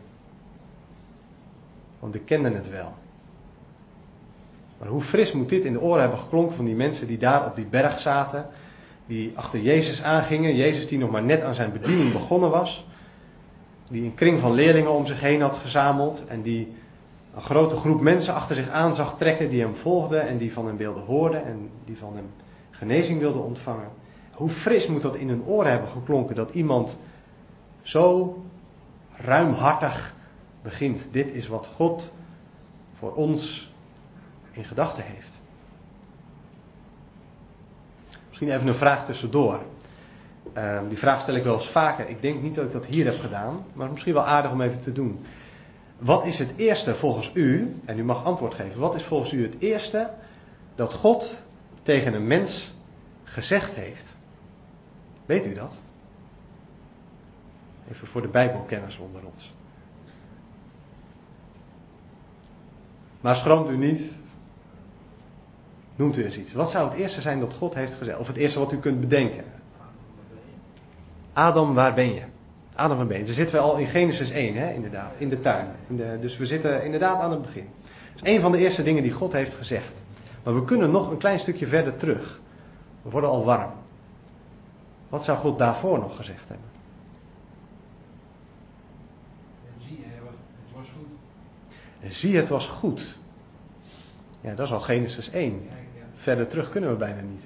Want ik kende het wel. Maar hoe fris moet dit in de oren hebben geklonken van die mensen die daar op die berg zaten, die achter Jezus aangingen, Jezus die nog maar net aan zijn bediening begonnen was, die een kring van leerlingen om zich heen had verzameld en die een grote groep mensen achter zich aan zag trekken die hem volgden en die van hem wilden horen en die van hem genezing wilden ontvangen. Hoe fris moet dat in hun oren hebben geklonken dat iemand zo ruimhartig begint. Dit is wat God voor ons in gedachten heeft. Misschien even een vraag tussendoor. Uh, die vraag stel ik wel eens vaker. Ik denk niet dat ik dat hier heb gedaan, maar het is misschien wel aardig om even te doen. Wat is het eerste volgens u, en u mag antwoord geven, wat is volgens u het eerste dat God tegen een mens gezegd heeft? Weet u dat? Even voor de Bijbelkenners onder ons. Maar schroomt u niet. Noemt u eens iets. Wat zou het eerste zijn dat God heeft gezegd? Of het eerste wat u kunt bedenken? Adam, waar ben je? Adam, waar ben je? Daar zitten we al in Genesis één, hè, inderdaad. In de tuin. In de, dus we zitten inderdaad aan het begin. Dat is een van de eerste dingen die God heeft gezegd. Maar we kunnen nog een klein stukje verder terug. We worden al warm. Wat zou God daarvoor nog gezegd hebben? Zie, het was goed. En zie, het was goed. Ja, dat is al Genesis één. Verder terug kunnen we bijna niet.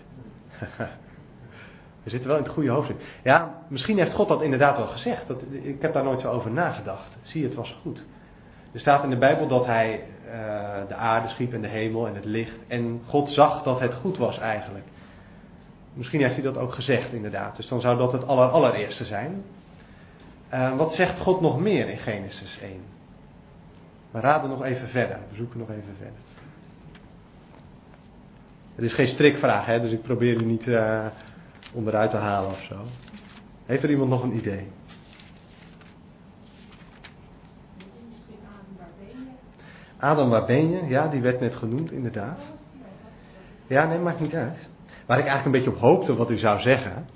We zitten wel in het goede hoofdstuk. Ja, misschien heeft God dat inderdaad wel gezegd. Dat, ik heb daar nooit zo over nagedacht. Zie, het was goed. Er staat in de Bijbel dat hij uh, de aarde schiep en de hemel en het licht. En God zag dat het goed was eigenlijk. Misschien heeft hij dat ook gezegd inderdaad. Dus dan zou dat het aller, allereerste zijn. Uh, wat zegt God nog meer in Genesis één? We raden nog even verder. We zoeken nog even verder. Het is geen strikvraag, hè, dus ik probeer u niet uh, onderuit te halen of zo. Heeft er iemand nog een idee? Adam, waar ben je? Ja, die werd net genoemd, inderdaad. Ja, nee, maakt niet uit. Waar ik eigenlijk een beetje op hoopte wat u zou zeggen,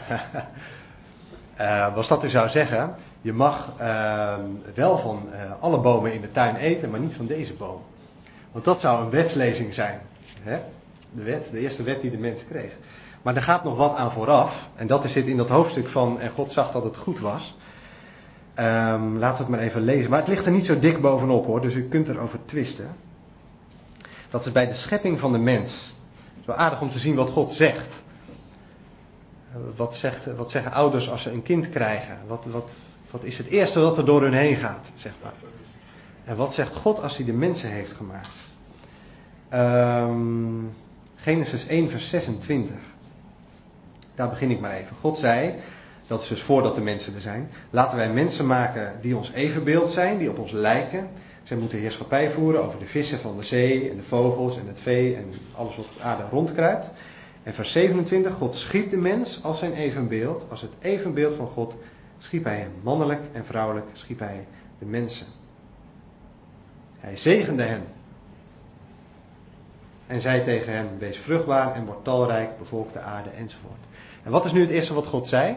uh, was dat u zou zeggen, je mag uh, wel van uh, alle bomen in de tuin eten, maar niet van deze boom. Want dat zou een wetslezing zijn. Hè? De wet, de eerste wet die de mens kreeg. Maar er gaat nog wat aan vooraf. En dat zit in dat hoofdstuk van en God zag dat het goed was. Um, laten we het maar even lezen. Maar het ligt er niet zo dik bovenop hoor. Dus u kunt erover twisten. Dat is bij de schepping van de mens. Het is wel aardig om te zien wat God zegt. Uh, wat, zegt wat zeggen ouders als ze een kind krijgen? Wat, wat Dat is het eerste wat er door hun heen gaat, zeg maar. En wat zegt God als hij de mensen heeft gemaakt? Um, Genesis één vers zesentwintig. Daar begin ik maar even. God zei, dat is dus voordat de mensen er zijn, laten wij mensen maken die ons evenbeeld zijn, die op ons lijken. Zij moeten heerschappij voeren over de vissen van de zee en de vogels en het vee en alles wat op aarde rondkruipt. En vers zevenentwintig, God schiep de mens als zijn evenbeeld, als het evenbeeld van God schiep hij hem. Mannelijk en vrouwelijk schiep hij de mensen. Hij zegende hen. En zei tegen hen, wees vruchtbaar en word talrijk, bevolk de aarde enzovoort. En wat is nu het eerste wat God zei?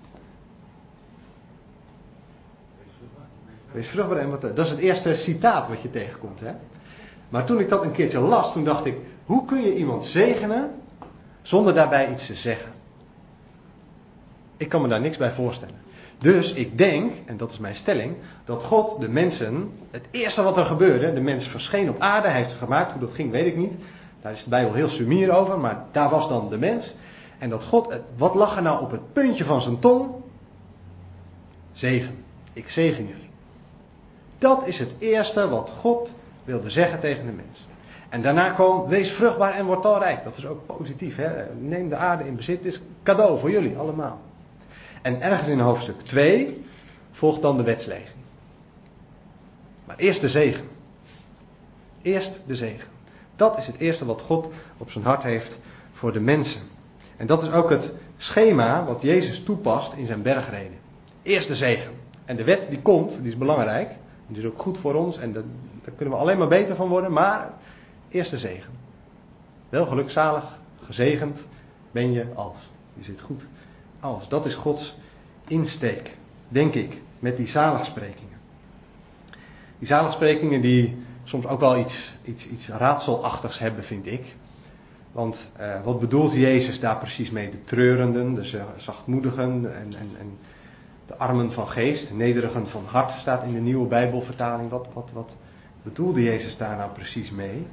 Wees vruchtbaar en wat. Dat is het eerste citaat wat je tegenkomt, hè? Maar toen ik dat een keertje las, toen dacht ik, hoe kun je iemand zegenen zonder daarbij iets te zeggen? Ik kan me daar niks bij voorstellen. Dus ik denk, en dat is mijn stelling, dat God de mensen, het eerste wat er gebeurde, de mens verscheen op aarde, hij heeft ze gemaakt, hoe dat ging weet ik niet. Daar is de Bijbel heel sumier over, maar daar was dan de mens. En dat God, wat lag er nou op het puntje van zijn tong? Zegen. Ik zegen jullie. Dat is het eerste wat God wilde zeggen tegen de mens. En daarna kwam, wees vruchtbaar en word talrijk. Dat is ook positief, hè? Neem de aarde in bezit, het is cadeau voor jullie allemaal. En ergens in hoofdstuk twee volgt dan de wetslegging. Maar eerst de zegen. Eerst de zegen. Dat is het eerste wat God op zijn hart heeft voor de mensen. En dat is ook het schema wat Jezus toepast in zijn bergreden. Eerst de zegen. En de wet die komt, die is belangrijk. Die is ook goed voor ons en dat, daar kunnen we alleen maar beter van worden. Maar eerst de zegen. Wel gelukzalig, gezegend ben je als. Je zit goed als. Dat is Gods insteek, denk ik, met die zaligsprekingen. Die zaligsprekingen die soms ook wel iets, iets, iets raadselachtigs hebben, vind ik. Want uh, wat bedoelt Jezus daar precies mee? De treurenden, de zachtmoedigen en, en, en de armen van geest, nederigen van hart staat in de nieuwe Bijbelvertaling. Wat, wat, wat bedoelde Jezus daar nou precies mee?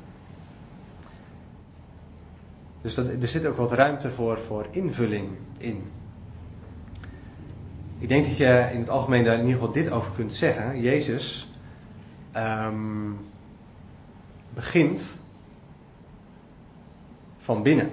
Dus dat, er zit ook wat ruimte voor, voor invulling in. Ik denk dat je in het algemeen daar in ieder geval dit over kunt zeggen. Jezus um, begint van binnen.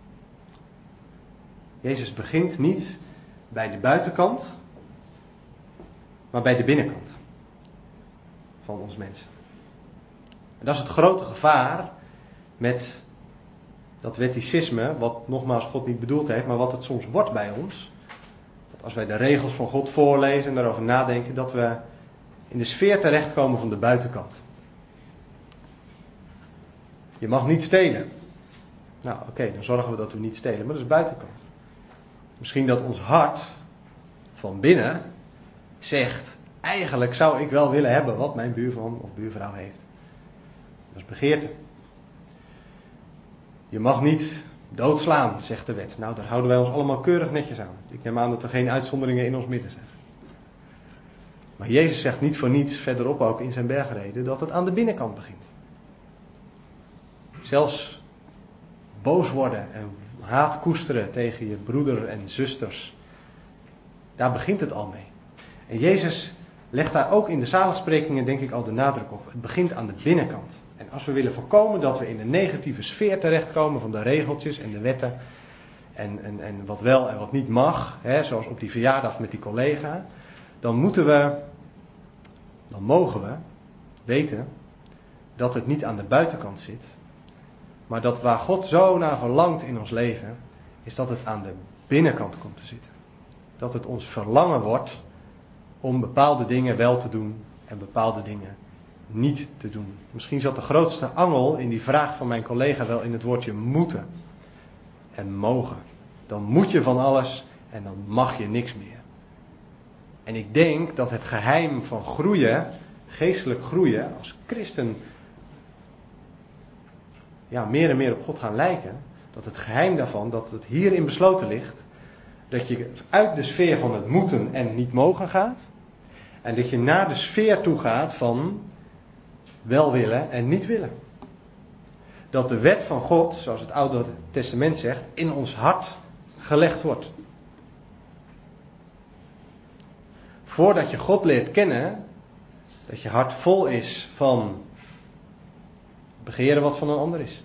Jezus begint niet bij de buitenkant, maar bij de binnenkant van ons mensen. En dat is het grote gevaar met dat wetticisme, wat nogmaals God niet bedoeld heeft, maar wat het soms wordt bij ons. Dat als wij de regels van God voorlezen en daarover nadenken, dat we in de sfeer terechtkomen van de buitenkant. Je mag niet stelen. Nou oké, okay, dan zorgen we dat we niet stelen, maar dat is buitenkant. Misschien dat ons hart van binnen zegt, eigenlijk zou ik wel willen hebben wat mijn buurman of buurvrouw heeft. Dat is begeerte. Je mag niet doodslaan, zegt de wet. Nou, daar houden wij ons allemaal keurig netjes aan. Ik neem aan dat er geen uitzonderingen in ons midden zijn. Maar Jezus zegt niet voor niets, verderop ook in zijn bergreden, dat het aan de binnenkant begint. Zelfs boos worden en haat koesteren tegen je broeder en zusters. Daar begint het al mee. En Jezus legt daar ook in de zaligsprekingen denk ik al de nadruk op. Het begint aan de binnenkant. En als we willen voorkomen dat we in een negatieve sfeer terechtkomen van de regeltjes en de wetten. En, en, en wat wel en wat niet mag. Hè, zoals op die verjaardag met die collega. Dan moeten we, dan mogen we weten dat het niet aan de buitenkant zit. Maar dat waar God zo naar verlangt in ons leven, is dat het aan de binnenkant komt te zitten. Dat het ons verlangen wordt om bepaalde dingen wel te doen en bepaalde dingen niet te doen. Misschien zat de grootste angel in die vraag van mijn collega wel in het woordje moeten en mogen. Dan moet je van alles en dan mag je niks meer. En ik denk dat het geheim van groeien, geestelijk groeien, als christen ja, meer en meer op God gaan lijken, dat het geheim daarvan, dat het hierin besloten ligt, dat je uit de sfeer van het moeten en niet mogen gaat, en dat je naar de sfeer toe gaat van wel willen en niet willen. Dat de wet van God, zoals het Oude Testament zegt, in ons hart gelegd wordt. voordat je God leert kennen, dat je hart vol is van begeren wat van een ander is.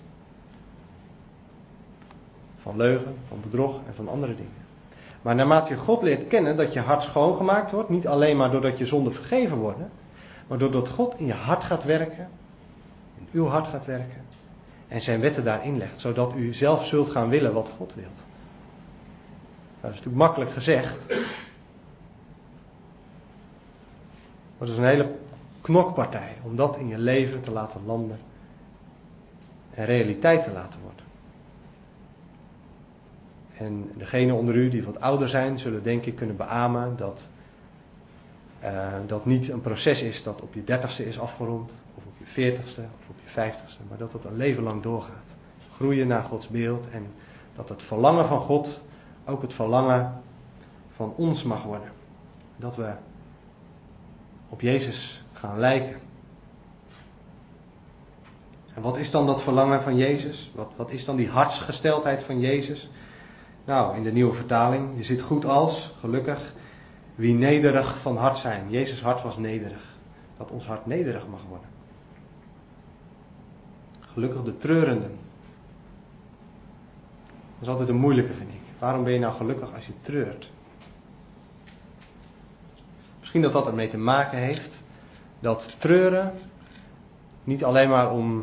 Van leugen, van bedrog en van andere dingen. Maar naarmate je God leert kennen, dat je hart schoongemaakt wordt, niet alleen maar doordat je zonden vergeven worden, maar doordat God in je hart gaat werken, in uw hart gaat werken en zijn wetten daarin legt, zodat u zelf zult gaan willen wat God wilt. Nou, dat is natuurlijk makkelijk gezegd. Maar dat is een hele knokpartij om dat in je leven te laten landen en realiteit te laten worden. En degenen onder u die wat ouder zijn, zullen denk ik kunnen beamen dat uh, dat niet een proces is dat op je dertigste is afgerond, of op je veertigste, of op je vijftigste, maar dat het een leven lang doorgaat. Groeien naar Gods beeld en dat het verlangen van God ook het verlangen van ons mag worden. Dat we op Jezus gaan lijken. En wat is dan dat verlangen van Jezus? Wat, wat is dan die hartsgesteldheid van Jezus? Nou, in de nieuwe vertaling, je zit goed als, gelukkig, wie nederig van hart zijn. Jezus' hart was nederig. Dat ons hart nederig mag worden. Gelukkig de treurenden. Dat is altijd een moeilijke, vind ik. Waarom ben je nou gelukkig als je treurt? Misschien dat dat ermee te maken heeft dat treuren niet alleen maar om,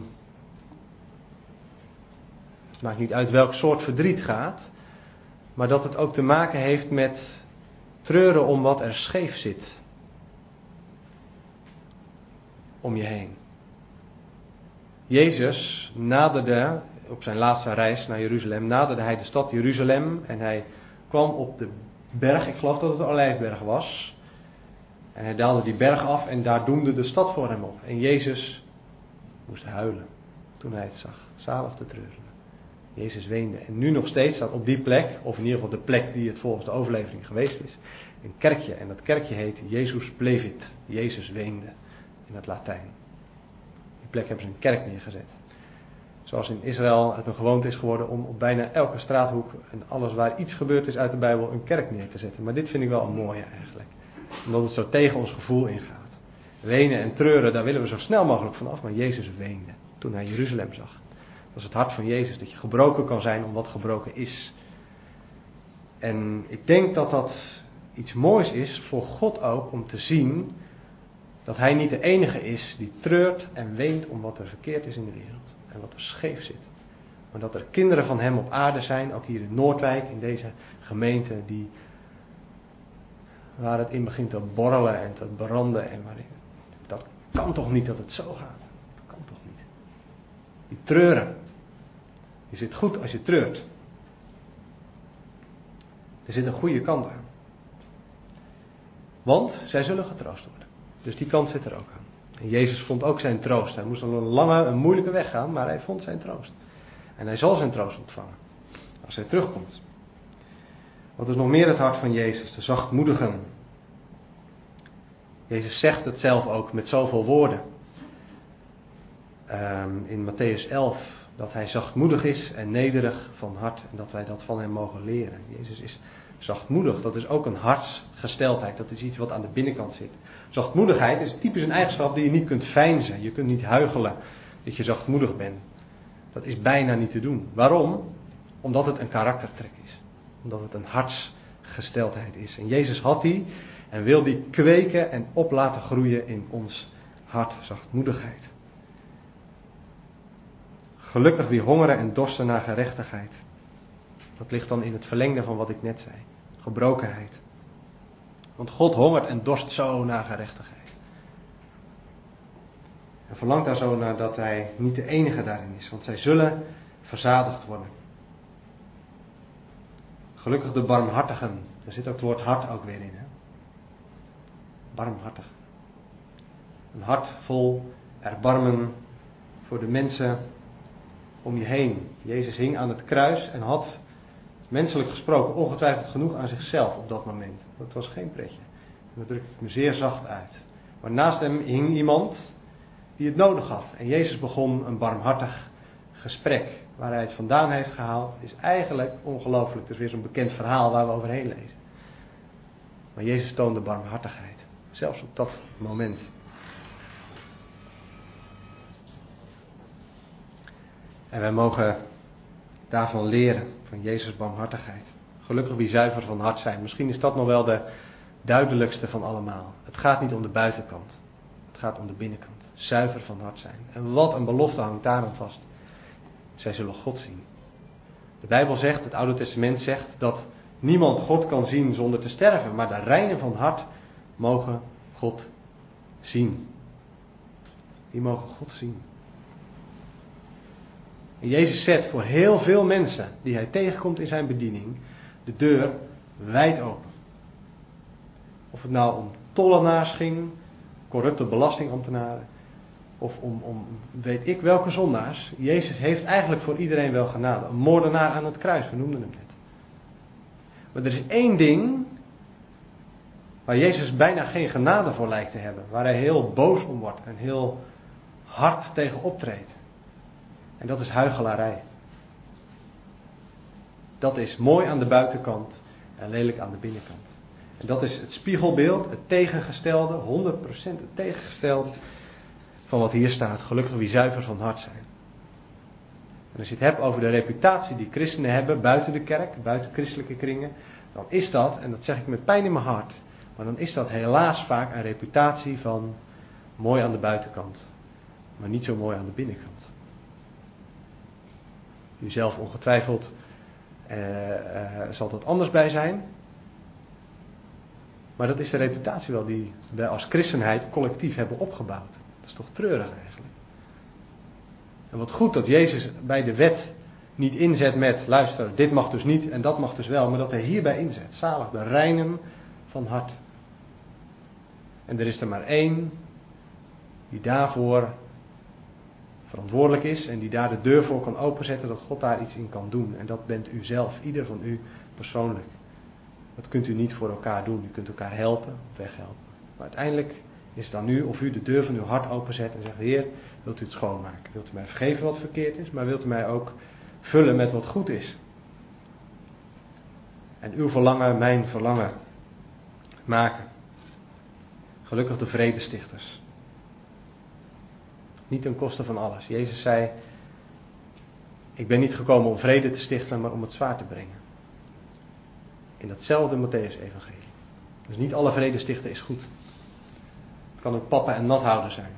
het maakt niet uit welk soort verdriet gaat, maar dat het ook te maken heeft met treuren om wat er scheef zit om je heen. Jezus naderde op zijn laatste reis naar Jeruzalem, naderde hij de stad Jeruzalem en hij kwam op de berg, ik geloof dat het de Olijfberg was. En hij daalde die berg af en daar doemde de stad voor hem op. En Jezus moest huilen toen hij het zag, zalig te treuren. Jezus weende. En nu nog steeds staat op die plek, of in ieder geval de plek die het volgens de overlevering geweest is, een kerkje. En dat kerkje heet Jezus plevit. Jezus weende in het Latijn. Die plek hebben ze een kerk neergezet. Zoals in Israël het een gewoonte is geworden om op bijna elke straathoek en alles waar iets gebeurd is uit de Bijbel een kerk neer te zetten. Maar dit vind ik wel een mooie eigenlijk. Omdat het zo tegen ons gevoel ingaat. Wenen en treuren, daar willen we zo snel mogelijk vanaf. Maar Jezus weende toen hij Jeruzalem zag. Dat is het hart van Jezus. Dat je gebroken kan zijn om wat gebroken is. En ik denk dat dat iets moois is voor God ook. Om te zien dat hij niet de enige is die treurt en weent om wat er verkeerd is in de wereld. En wat er scheef zit. Maar dat er kinderen van hem op aarde zijn. Ook hier in Noordwijk, in deze gemeente. Die, waar het in begint te borrelen en te branden. En waarin, dat kan toch niet dat het zo gaat. Dat kan toch niet. Die treuren. Je zit goed als je treurt. Er zit een goede kant aan. Want zij zullen getroost worden. Dus die kant zit er ook aan. En Jezus vond ook zijn troost. Hij moest een lange, een moeilijke weg gaan, maar hij vond zijn troost. En hij zal zijn troost ontvangen. Als hij terugkomt. Wat is nog meer het hart van Jezus? De zachtmoedigen. Jezus zegt het zelf ook met zoveel woorden. Um, in Matthäus elf. Dat hij zachtmoedig is en nederig van hart. En dat wij dat van hem mogen leren. Jezus is zachtmoedig. Dat is ook een hartsgesteldheid. Dat is iets wat aan de binnenkant zit. Zachtmoedigheid is typisch een eigenschap die je niet kunt veinzen. Je kunt niet huichelen dat je zachtmoedig bent. Dat is bijna niet te doen. Waarom? Omdat het een karaktertrek is. Omdat het een hartsgesteldheid is. En Jezus had die en wil die kweken en op laten groeien in ons hart. Zachtmoedigheid. Gelukkig wie hongeren en dorsten naar gerechtigheid. Dat ligt dan in het verlengde van wat ik net zei. Gebrokenheid. Want God hongert en dorst zo naar gerechtigheid. En verlangt daar zo naar dat hij niet de enige daarin is. Want zij zullen verzadigd worden. Gelukkig de barmhartigen. Daar zit ook het woord hart ook weer in. Hè? Barmhartig. Een hart vol erbarmen voor de mensen om je heen. Jezus hing aan het kruis en had, menselijk gesproken, ongetwijfeld genoeg aan zichzelf op dat moment. Dat was geen pretje. En dat druk ik me zeer zacht uit. Maar naast hem hing iemand die het nodig had. En Jezus begon een barmhartig gesprek. Waar hij het vandaan heeft gehaald is eigenlijk ongelooflijk. Het is weer zo'n bekend verhaal waar we overheen lezen. Maar Jezus toonde barmhartigheid. Zelfs op dat moment. En wij mogen daarvan leren, van Jezus' barmhartigheid. Gelukkig wie zuiver van hart zijn. Misschien is dat nog wel de duidelijkste van allemaal. Het gaat niet om de buitenkant. Het gaat om de binnenkant. Zuiver van hart zijn. En wat een belofte hangt daaraan vast. Zij zullen God zien. De Bijbel zegt, het Oude Testament zegt, dat niemand God kan zien zonder te sterven. Maar de reinen van hart mogen God zien. Die mogen God zien. En Jezus zet voor heel veel mensen die hij tegenkomt in zijn bediening de deur wijd open. Of het nou om tollenaars ging, corrupte belastingambtenaren, of om, om weet ik welke zondaars. Jezus heeft eigenlijk voor iedereen wel genade. Een moordenaar aan het kruis, we noemden hem net. Maar er is één ding waar Jezus bijna geen genade voor lijkt te hebben. Waar hij heel boos om wordt en heel hard tegen optreedt. En dat is huichelarij. Dat is mooi aan de buitenkant en lelijk aan de binnenkant. En dat is het spiegelbeeld, het tegengestelde, honderd procent het tegengestelde van wat hier staat. Gelukkig wie zuiver van hart zijn. En als je het hebt over de reputatie die christenen hebben buiten de kerk, buiten christelijke kringen, dan is dat, en dat zeg ik met pijn in mijn hart, maar dan is dat helaas vaak een reputatie van mooi aan de buitenkant, maar niet zo mooi aan de binnenkant. U zelf ongetwijfeld uh, uh, zal dat anders bij zijn. Maar dat is de reputatie wel die wij als christenheid collectief hebben opgebouwd. Dat is toch treurig eigenlijk. En wat goed dat Jezus bij de wet niet inzet met, luister, dit mag dus niet en dat mag dus wel. Maar dat hij hierbij inzet. Zalig, de reinen van hart. En er is er maar één die daarvoor verantwoordelijk is en die daar de deur voor kan openzetten, dat God daar iets in kan doen. En dat bent u zelf, ieder van u persoonlijk. Dat kunt u niet voor elkaar doen. U kunt elkaar helpen, weghelpen. Maar uiteindelijk is het aan u of u de deur van uw hart openzet en zegt, Heer, wilt u het schoonmaken? Wilt u mij vergeven wat verkeerd is, maar wilt u mij ook vullen met wat goed is? En uw verlangen, mijn verlangen maken. Gelukkig de vredestichters. Niet ten koste van alles. Jezus zei, ik ben niet gekomen om vrede te stichten, maar om het zwaard te brengen. In datzelfde Mattheüs-evangelie. Dus niet alle vrede stichten is goed. Het kan ook pappen en nat houden zijn.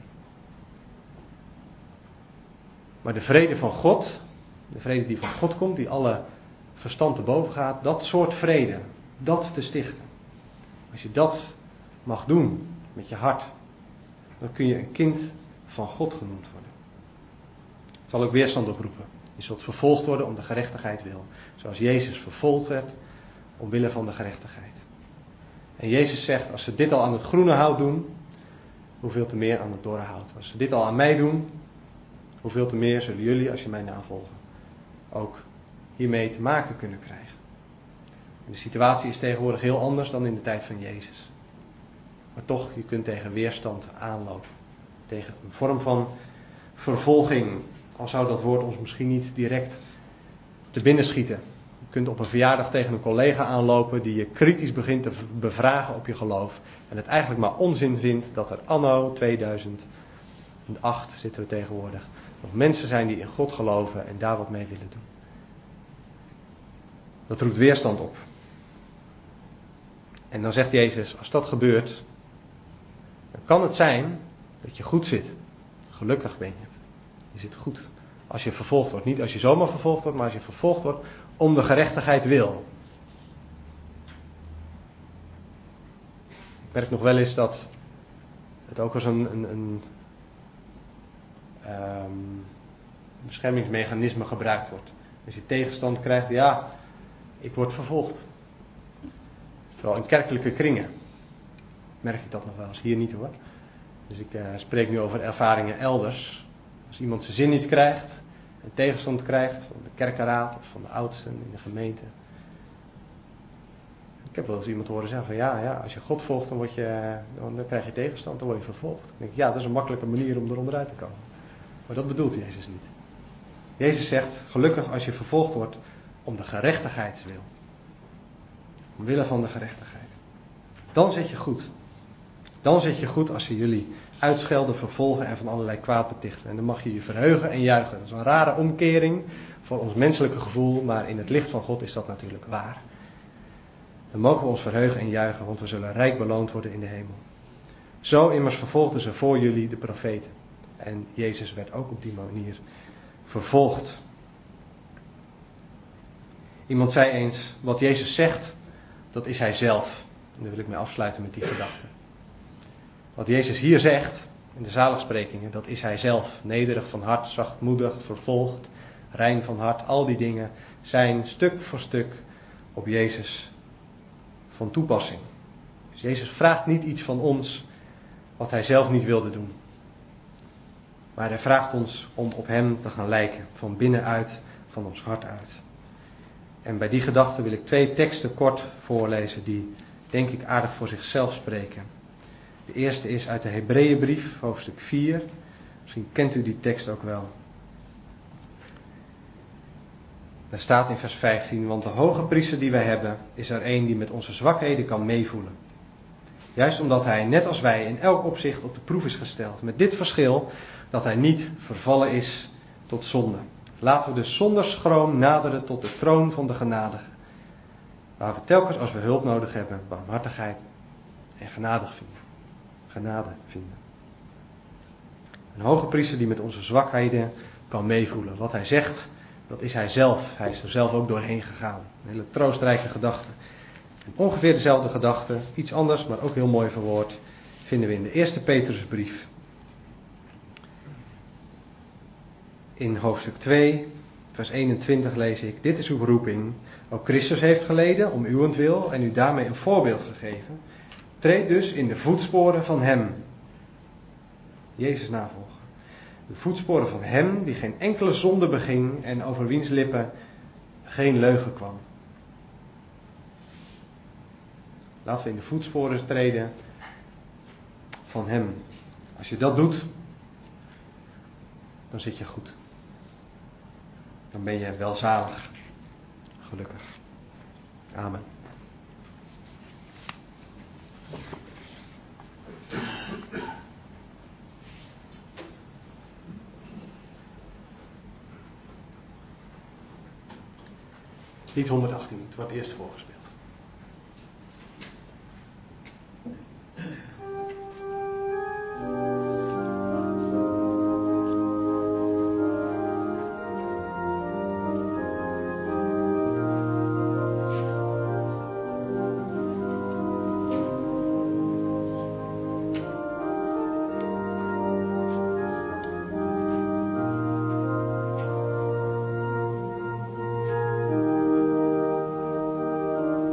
Maar de vrede van God, de vrede die van God komt, die alle verstand te boven gaat, dat soort vrede, dat te stichten. Als je dat mag doen met je hart, dan kun je een kind van God genoemd worden. Het zal ook weerstand oproepen. Je zult vervolgd worden om de gerechtigheid wil. Zoals Jezus vervolgd werd omwille van de gerechtigheid. En Jezus zegt, als ze dit al aan het groene hout doen, hoeveel te meer aan het dorre hout. Als ze dit al aan mij doen, hoeveel te meer zullen jullie, als je mij navolgen, ook hiermee te maken kunnen krijgen. En de situatie is tegenwoordig heel anders dan in de tijd van Jezus. Maar toch, je kunt tegen weerstand aanlopen. Tegen een vorm van vervolging. Al zou dat woord ons misschien niet direct te binnen schieten. Je kunt op een verjaardag tegen een collega aanlopen die je kritisch begint te bevragen op je geloof. En het eigenlijk maar onzin vindt dat er anno tweeduizend acht zitten we tegenwoordig. Nog mensen zijn die in God geloven en daar wat mee willen doen. Dat roept weerstand op. En dan zegt Jezus, als dat gebeurt, dan kan het zijn dat je goed zit. Gelukkig ben je. Je zit goed. Als je vervolgd wordt. Niet als je zomaar vervolgd wordt, maar als je vervolgd wordt om de gerechtigheid wil. Ik merk nog wel eens dat het ook als een, een, een um, beschermingsmechanisme gebruikt wordt. Als je tegenstand krijgt, ja, ik word vervolgd. Vooral in kerkelijke kringen merk ik dat nog wel eens. Hier niet hoor. Dus ik uh, spreek nu over ervaringen elders. Als iemand zijn zin niet krijgt, en tegenstand krijgt van de kerkenraad of van de oudsten in de gemeente. Ik heb wel eens iemand horen zeggen van ja, ja als je God volgt dan, word je, dan, dan krijg je tegenstand, dan word je vervolgd. Dan denk ik, ja, dat is een makkelijke manier om er onderuit te komen. Maar dat bedoelt Jezus niet. Jezus zegt, gelukkig als je vervolgd wordt om de gerechtigheidswil. Omwille van de gerechtigheid. Dan zit je goed. Dan zit je goed als ze jullie uitschelden, vervolgen en van allerlei kwaad betichten. En dan mag je je verheugen en juichen. Dat is een rare omkering voor ons menselijke gevoel, maar in het licht van God is dat natuurlijk waar. Dan mogen we ons verheugen en juichen, want we zullen rijk beloond worden in de hemel. Zo immers vervolgden ze voor jullie de profeten. En Jezus werd ook op die manier vervolgd. Iemand zei eens, wat Jezus zegt, dat is hij zelf. En daar wil ik mee afsluiten met die gedachte. Wat Jezus hier zegt, in de zaligsprekingen, dat is hij zelf. Nederig van hart, zachtmoedig, vervolgd, rein van hart. Al die dingen zijn stuk voor stuk op Jezus van toepassing. Dus Jezus vraagt niet iets van ons wat hij zelf niet wilde doen. Maar hij vraagt ons om op hem te gaan lijken. Van binnenuit, van ons hart uit. En bij die gedachte wil ik twee teksten kort voorlezen die, denk ik, aardig voor zichzelf spreken. De eerste is uit de Hebreeënbrief, hoofdstuk vier. Misschien kent u die tekst ook wel. Daar staat in vers vijftien, want de hoge priester die wij hebben, is er een die met onze zwakheden kan meevoelen. Juist omdat hij, net als wij, in elk opzicht op de proef is gesteld. Met dit verschil, dat hij niet vervallen is tot zonde. Laten we dus zonder schroom naderen tot de troon van de genadige. Waar we telkens als we hulp nodig hebben, barmhartigheid en genade vinden. Genade vinden. Een hoge priester die met onze zwakheden kan meevoelen. Wat hij zegt, dat is hij zelf. Hij is er zelf ook doorheen gegaan. Een hele troostrijke gedachte. En ongeveer dezelfde gedachte, iets anders, maar ook heel mooi verwoord, vinden we in de eerste Petrusbrief. In hoofdstuk twee, vers eenentwintig lees ik, dit is uw roeping. Ook Christus heeft geleden om uwentwil en u daarmee een voorbeeld gegeven. Treed dus in de voetsporen van hem. Jezus navolgen. De voetsporen van hem die geen enkele zonde beging en over wiens lippen geen leugen kwam. Laten we in de voetsporen treden van hem. Als je dat doet, dan zit je goed. Dan ben je welzalig. Gelukkig. Amen. Lied honderdachttien, het wordt eerst voorgespeeld. Thank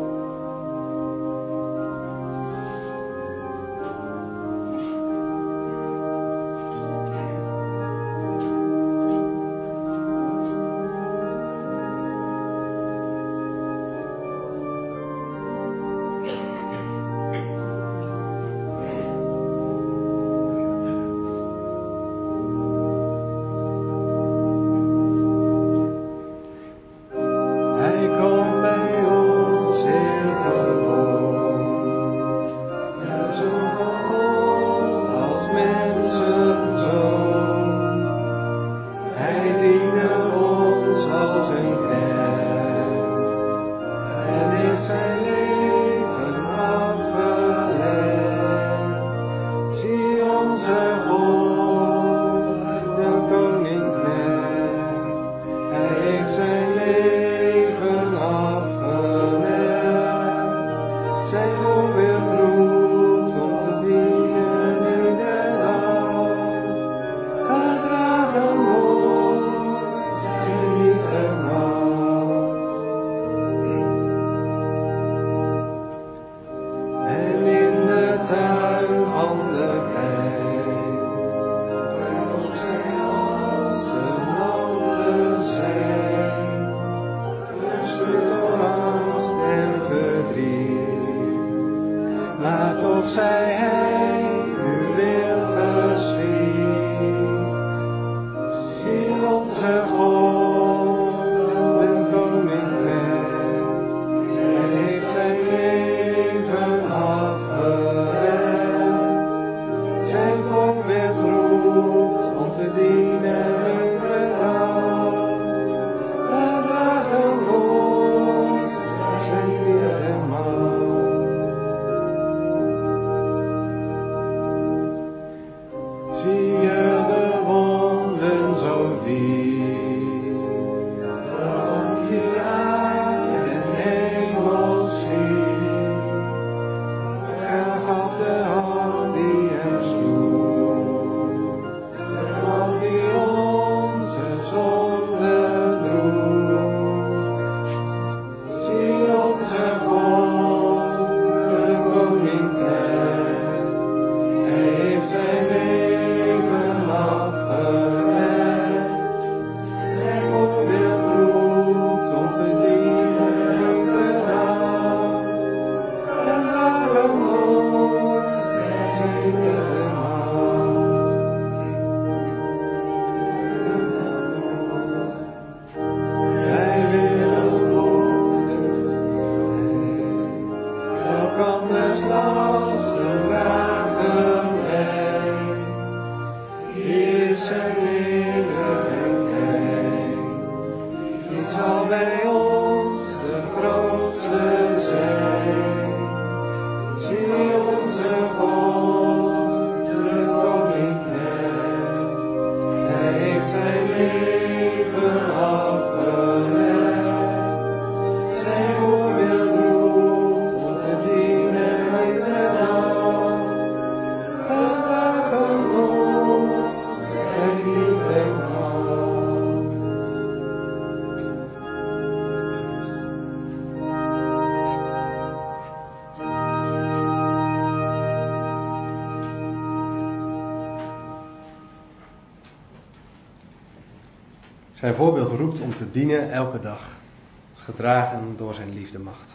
Zijn voorbeeld roept om te dienen elke dag, gedragen door zijn liefdemacht.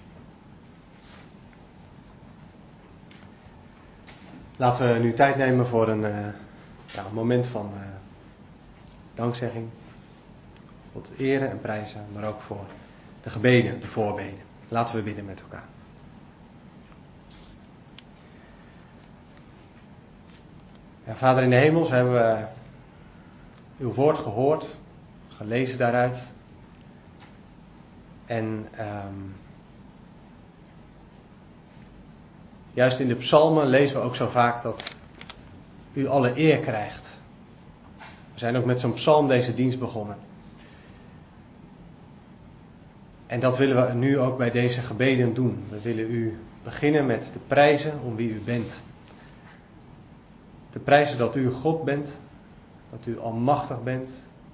Laten we nu tijd nemen voor een, uh, ja, een moment van uh, dankzegging. God eren en prijzen, maar ook voor de gebeden, de voorbeden. Laten we bidden met elkaar. Ja, Vader in de hemels, hebben we uw woord gehoord, gelezen daaruit. En um, juist in de psalmen lezen we ook zo vaak dat u alle eer krijgt. We zijn ook met zo'n psalm deze dienst begonnen. En dat willen we nu ook bij deze gebeden doen. We willen u beginnen met te prijzen om wie u bent. Te prijzen dat u God bent, dat u almachtig bent.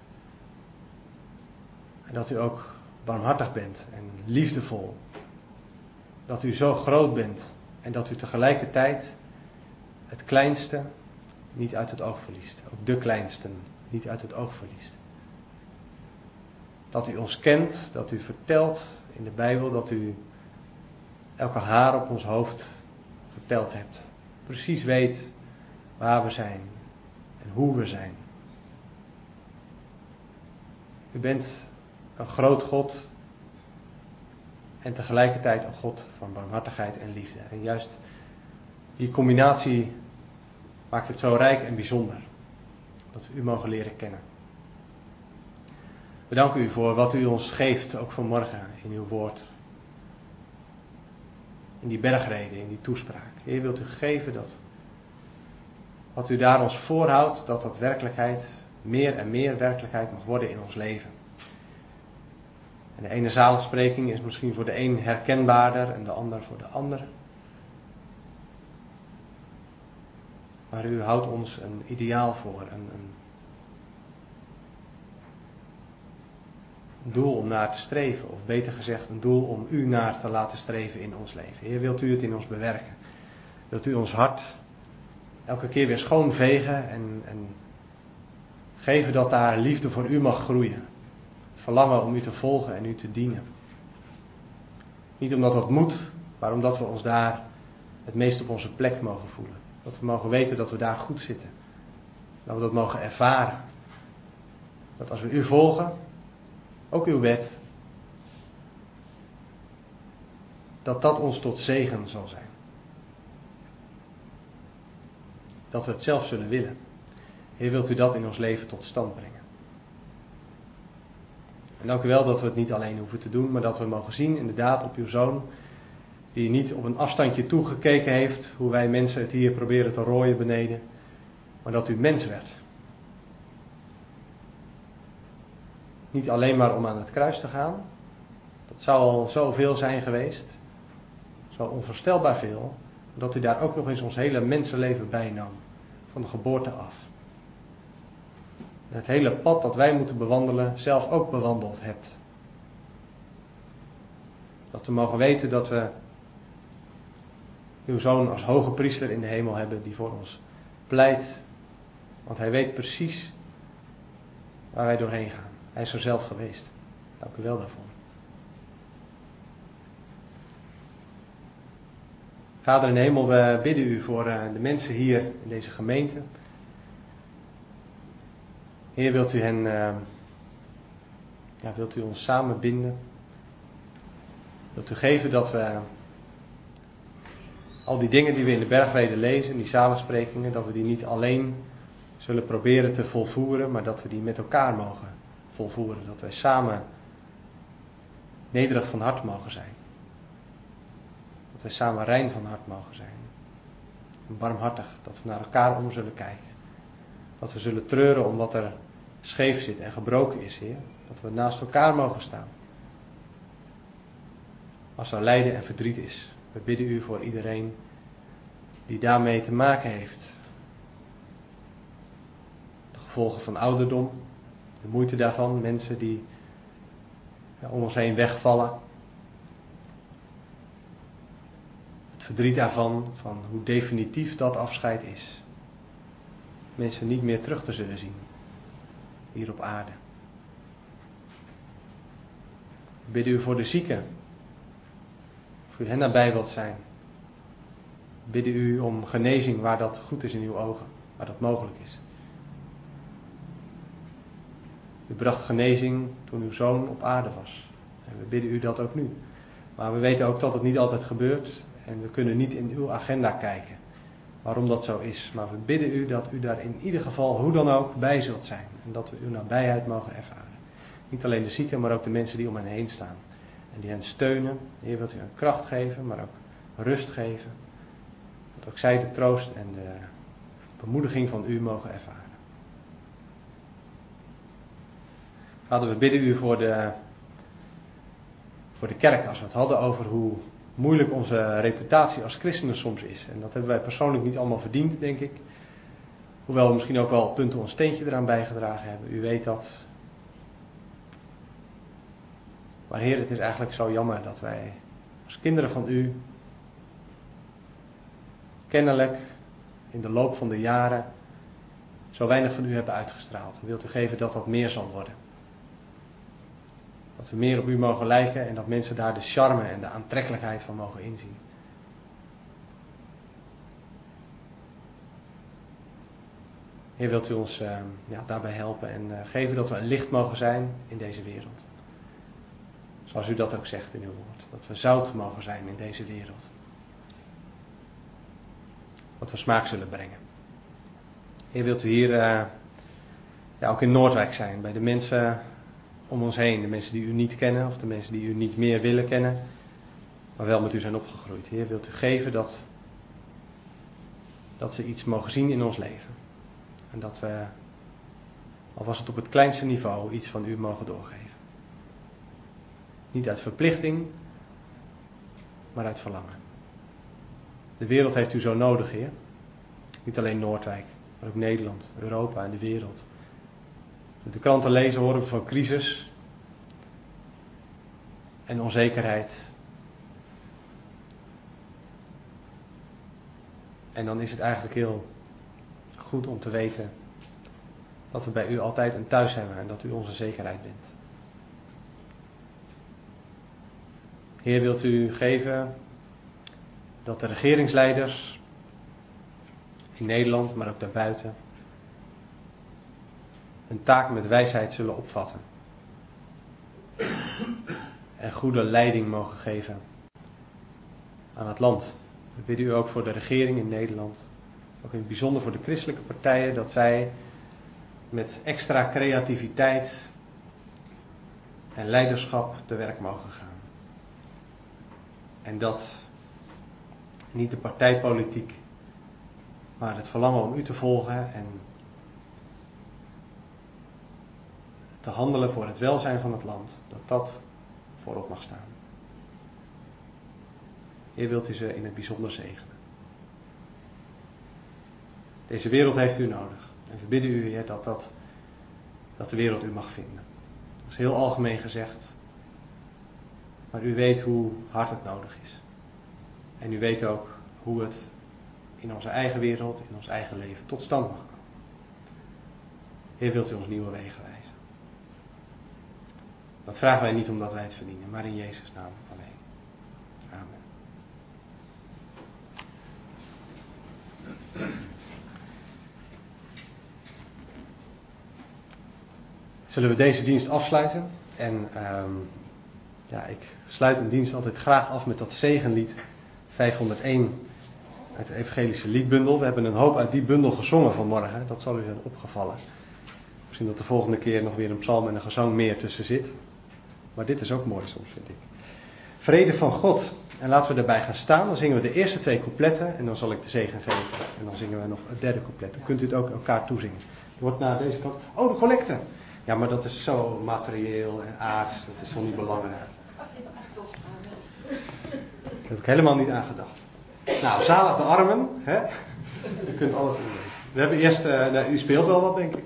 En dat u ook barmhartig bent en liefdevol. Dat u zo groot bent en dat u tegelijkertijd het kleinste niet uit het oog verliest. Ook de kleinsten niet uit het oog verliest. Dat u ons kent, dat u vertelt in de Bijbel dat u elke haar op ons hoofd verteld hebt. Precies weet waar we zijn en hoe we zijn. U bent een groot God en tegelijkertijd een God van barmhartigheid en liefde. En juist die combinatie maakt het zo rijk en bijzonder dat we u mogen leren kennen. We danken u voor wat u ons geeft, ook vanmorgen in uw woord. In die bergreden, in die toespraak. Heer, wilt u geven dat wat u daar ons voorhoudt, dat dat werkelijkheid, meer en meer werkelijkheid mag worden in ons leven. En de ene zaligspreking is misschien voor de een herkenbaarder en de ander voor de ander. Maar u houdt ons een ideaal voor, een, een doel om naar te streven, of beter gezegd een doel om u naar te laten streven in ons leven. Heer, wilt u het in ons bewerken? Wilt u ons hart elke keer weer schoon vegen en, en geven dat daar liefde voor u mag groeien. Het verlangen om u te volgen en u te dienen. Niet omdat dat moet, maar omdat we ons daar het meest op onze plek mogen voelen. Dat we mogen weten dat we daar goed zitten. Dat we dat mogen ervaren. Dat als we u volgen, ook uw wet, dat dat ons tot zegen zal zijn. Dat we het zelf zullen willen. Heer, wilt u dat in ons leven tot stand brengen. En dank u wel dat we het niet alleen hoeven te doen, maar dat we mogen zien inderdaad op uw Zoon, die niet op een afstandje toegekeken heeft, hoe wij mensen het hier proberen te rooien beneden, maar dat u mens werd. Niet alleen maar om aan het kruis te gaan, dat zou al zoveel zijn geweest, zo onvoorstelbaar veel, dat u daar ook nog eens ons hele mensenleven bij nam, van de geboorte af. En het hele pad dat wij moeten bewandelen, zelf ook bewandeld hebt. Dat we mogen weten dat we uw Zoon als hoge priester in de hemel hebben, die voor ons pleit, want hij weet precies waar wij doorheen gaan. Hij is er zelf geweest. Dank u wel daarvoor. Vader in de hemel, we bidden u voor de mensen hier in deze gemeente. Heer, wilt u hen, uh, ja, wilt u ons samen binden? Wilt u geven dat we al die dingen die we in de bergreden lezen, die zaligsprekingen, dat we die niet alleen zullen proberen te volvoeren, maar dat we die met elkaar mogen volvoeren. Dat wij samen nederig van hart mogen zijn. Dat wij samen rein van hart mogen zijn. En barmhartig, dat we naar elkaar om zullen kijken. Dat we zullen treuren om wat er scheef zit en gebroken is, Heer. Dat we naast elkaar mogen staan. Als er lijden en verdriet is. We bidden u voor iedereen die daarmee te maken heeft. De gevolgen van ouderdom. De moeite daarvan. Mensen die ja, om ons heen wegvallen. Het verdriet daarvan. Van hoe definitief dat afscheid is. Mensen niet meer terug te zullen zien. Hier op aarde. We bidden u voor de zieken. Of u hen nabij wilt zijn. We bidden u om genezing waar dat goed is in uw ogen. Waar dat mogelijk is. U bracht genezing toen uw zoon op aarde was. En we bidden u dat ook nu. Maar we weten ook dat het niet altijd gebeurt. En we kunnen niet in uw agenda kijken. Waarom dat zo is. Maar we bidden u dat u daar in ieder geval hoe dan ook bij zult zijn. En dat we uw nabijheid mogen ervaren. Niet alleen de zieken, maar ook de mensen die om hen heen staan. En die hen steunen. De Heer wilt u een kracht geven, maar ook rust geven. Dat ook zij de troost en de bemoediging van u mogen ervaren. Vader, we bidden u voor de, voor de kerk. Als we het hadden over hoe moeilijk onze reputatie als christenen soms is. En dat hebben wij persoonlijk niet allemaal verdiend, denk ik. Hoewel we misschien ook wel punten ons steentje eraan bijgedragen hebben. U weet dat. Maar Heer, het is eigenlijk zo jammer dat wij als kinderen van u kennelijk in de loop van de jaren zo weinig van u hebben uitgestraald. En wilt u geven dat dat meer zal worden. Dat we meer op u mogen lijken en dat mensen daar de charme en de aantrekkelijkheid van mogen inzien. Heer, wilt u ons uh, ja, daarbij helpen en uh, geven dat we een licht mogen zijn in deze wereld. Zoals u dat ook zegt in uw woord. Dat we zout mogen zijn in deze wereld. Dat we smaak zullen brengen. Heer, wilt u hier uh, ja, ook in Noordwijk zijn. Bij de mensen om ons heen. De mensen die u niet kennen. Of de mensen die u niet meer willen kennen. Maar wel met u zijn opgegroeid. Heer, wilt u geven dat, dat ze iets mogen zien in ons leven. En dat we, al was het op het kleinste niveau, iets van u mogen doorgeven. Niet uit verplichting, maar uit verlangen. De wereld heeft u zo nodig, Heer. Niet alleen Noordwijk, maar ook Nederland, Europa en de wereld. Met de kranten lezen horen we van crisis en onzekerheid. En dan is het eigenlijk heel goed om te weten dat we bij u altijd een thuis hebben en dat u onze zekerheid bent. Heer, wilt u geven dat de regeringsleiders in Nederland, maar ook daarbuiten, hun taak met wijsheid zullen opvatten. En goede leiding mogen geven aan het land. We bidden u ook voor de regering in Nederland, ook in het bijzonder voor de christelijke partijen, dat zij met extra creativiteit en leiderschap te werk mogen gaan. En dat niet de partijpolitiek, maar het verlangen om u te volgen en te handelen voor het welzijn van het land, dat dat voorop mag staan. Heer, wilt u ze in het bijzonder zegenen. Deze wereld heeft u nodig. En we bidden u, Heer, dat, dat, dat de wereld u mag vinden. Dat is heel algemeen gezegd. Maar u weet hoe hard het nodig is. En u weet ook hoe het in onze eigen wereld, in ons eigen leven tot stand mag komen. Heer, wilt u ons nieuwe wegen wijzen. Dat vragen wij niet omdat wij het verdienen, maar in Jezus' naam alleen. Amen. Zullen we deze dienst afsluiten? En um, ja, ik sluit een dienst altijd graag af met dat zegenlied vijfhonderdéén uit de evangelische liedbundel. We hebben een hoop uit die bundel gezongen vanmorgen. Dat zal u zijn opgevallen. Misschien dat de volgende keer nog weer een psalm en een gezang meer tussen zit. Maar dit is ook mooi soms, vind ik. Vrede van God. En laten we erbij gaan staan. Dan zingen we de eerste twee coupletten. En dan zal ik de zegen geven. En dan zingen we nog het derde couplet. Dan kunt u het ook elkaar toezingen. Er wordt naar deze kant. Oh, de collecte. Ja, maar dat is zo materieel en aards. Dat is toch niet belangrijk. Daar heb ik helemaal niet aan gedacht. Nou, zalig de armen. Hè? U kunt alles doen. We hebben eerst... Uh, nou, u speelt wel wat, denk ik.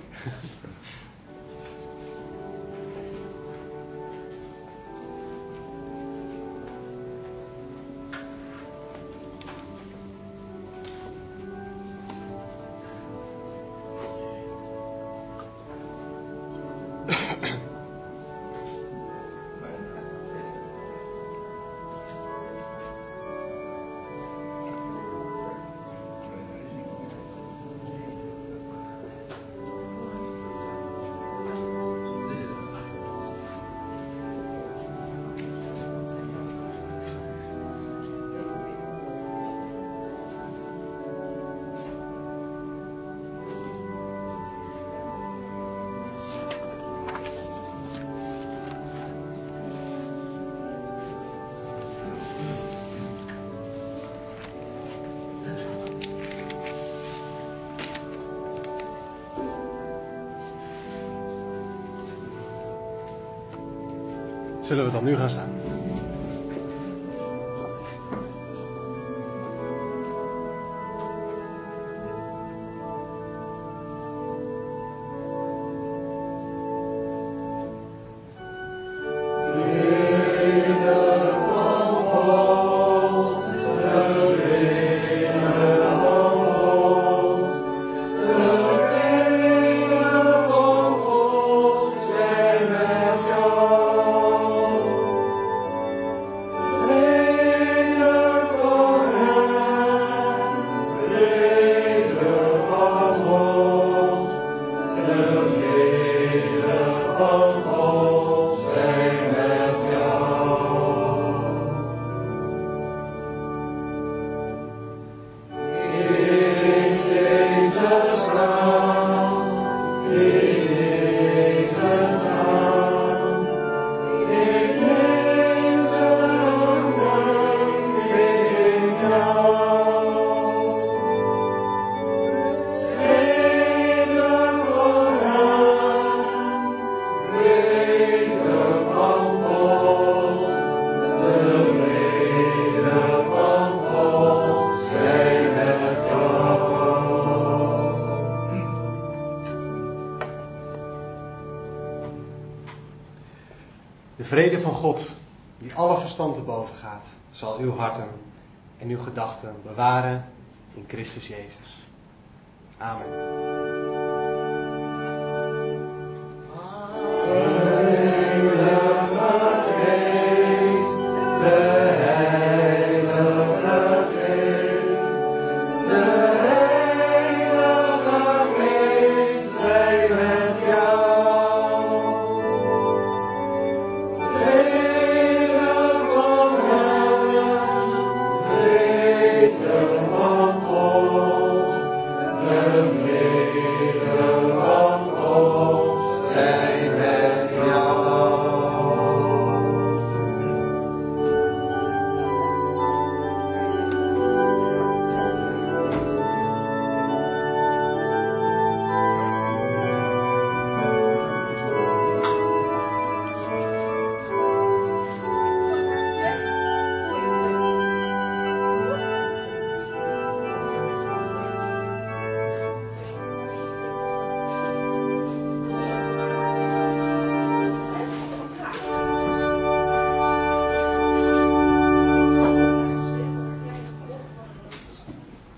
Zullen we dan nu gaan staan? De vrede van God, die alle verstand te boven gaat, zal uw harten en uw gedachten bewaren in Christus Jezus. Amen.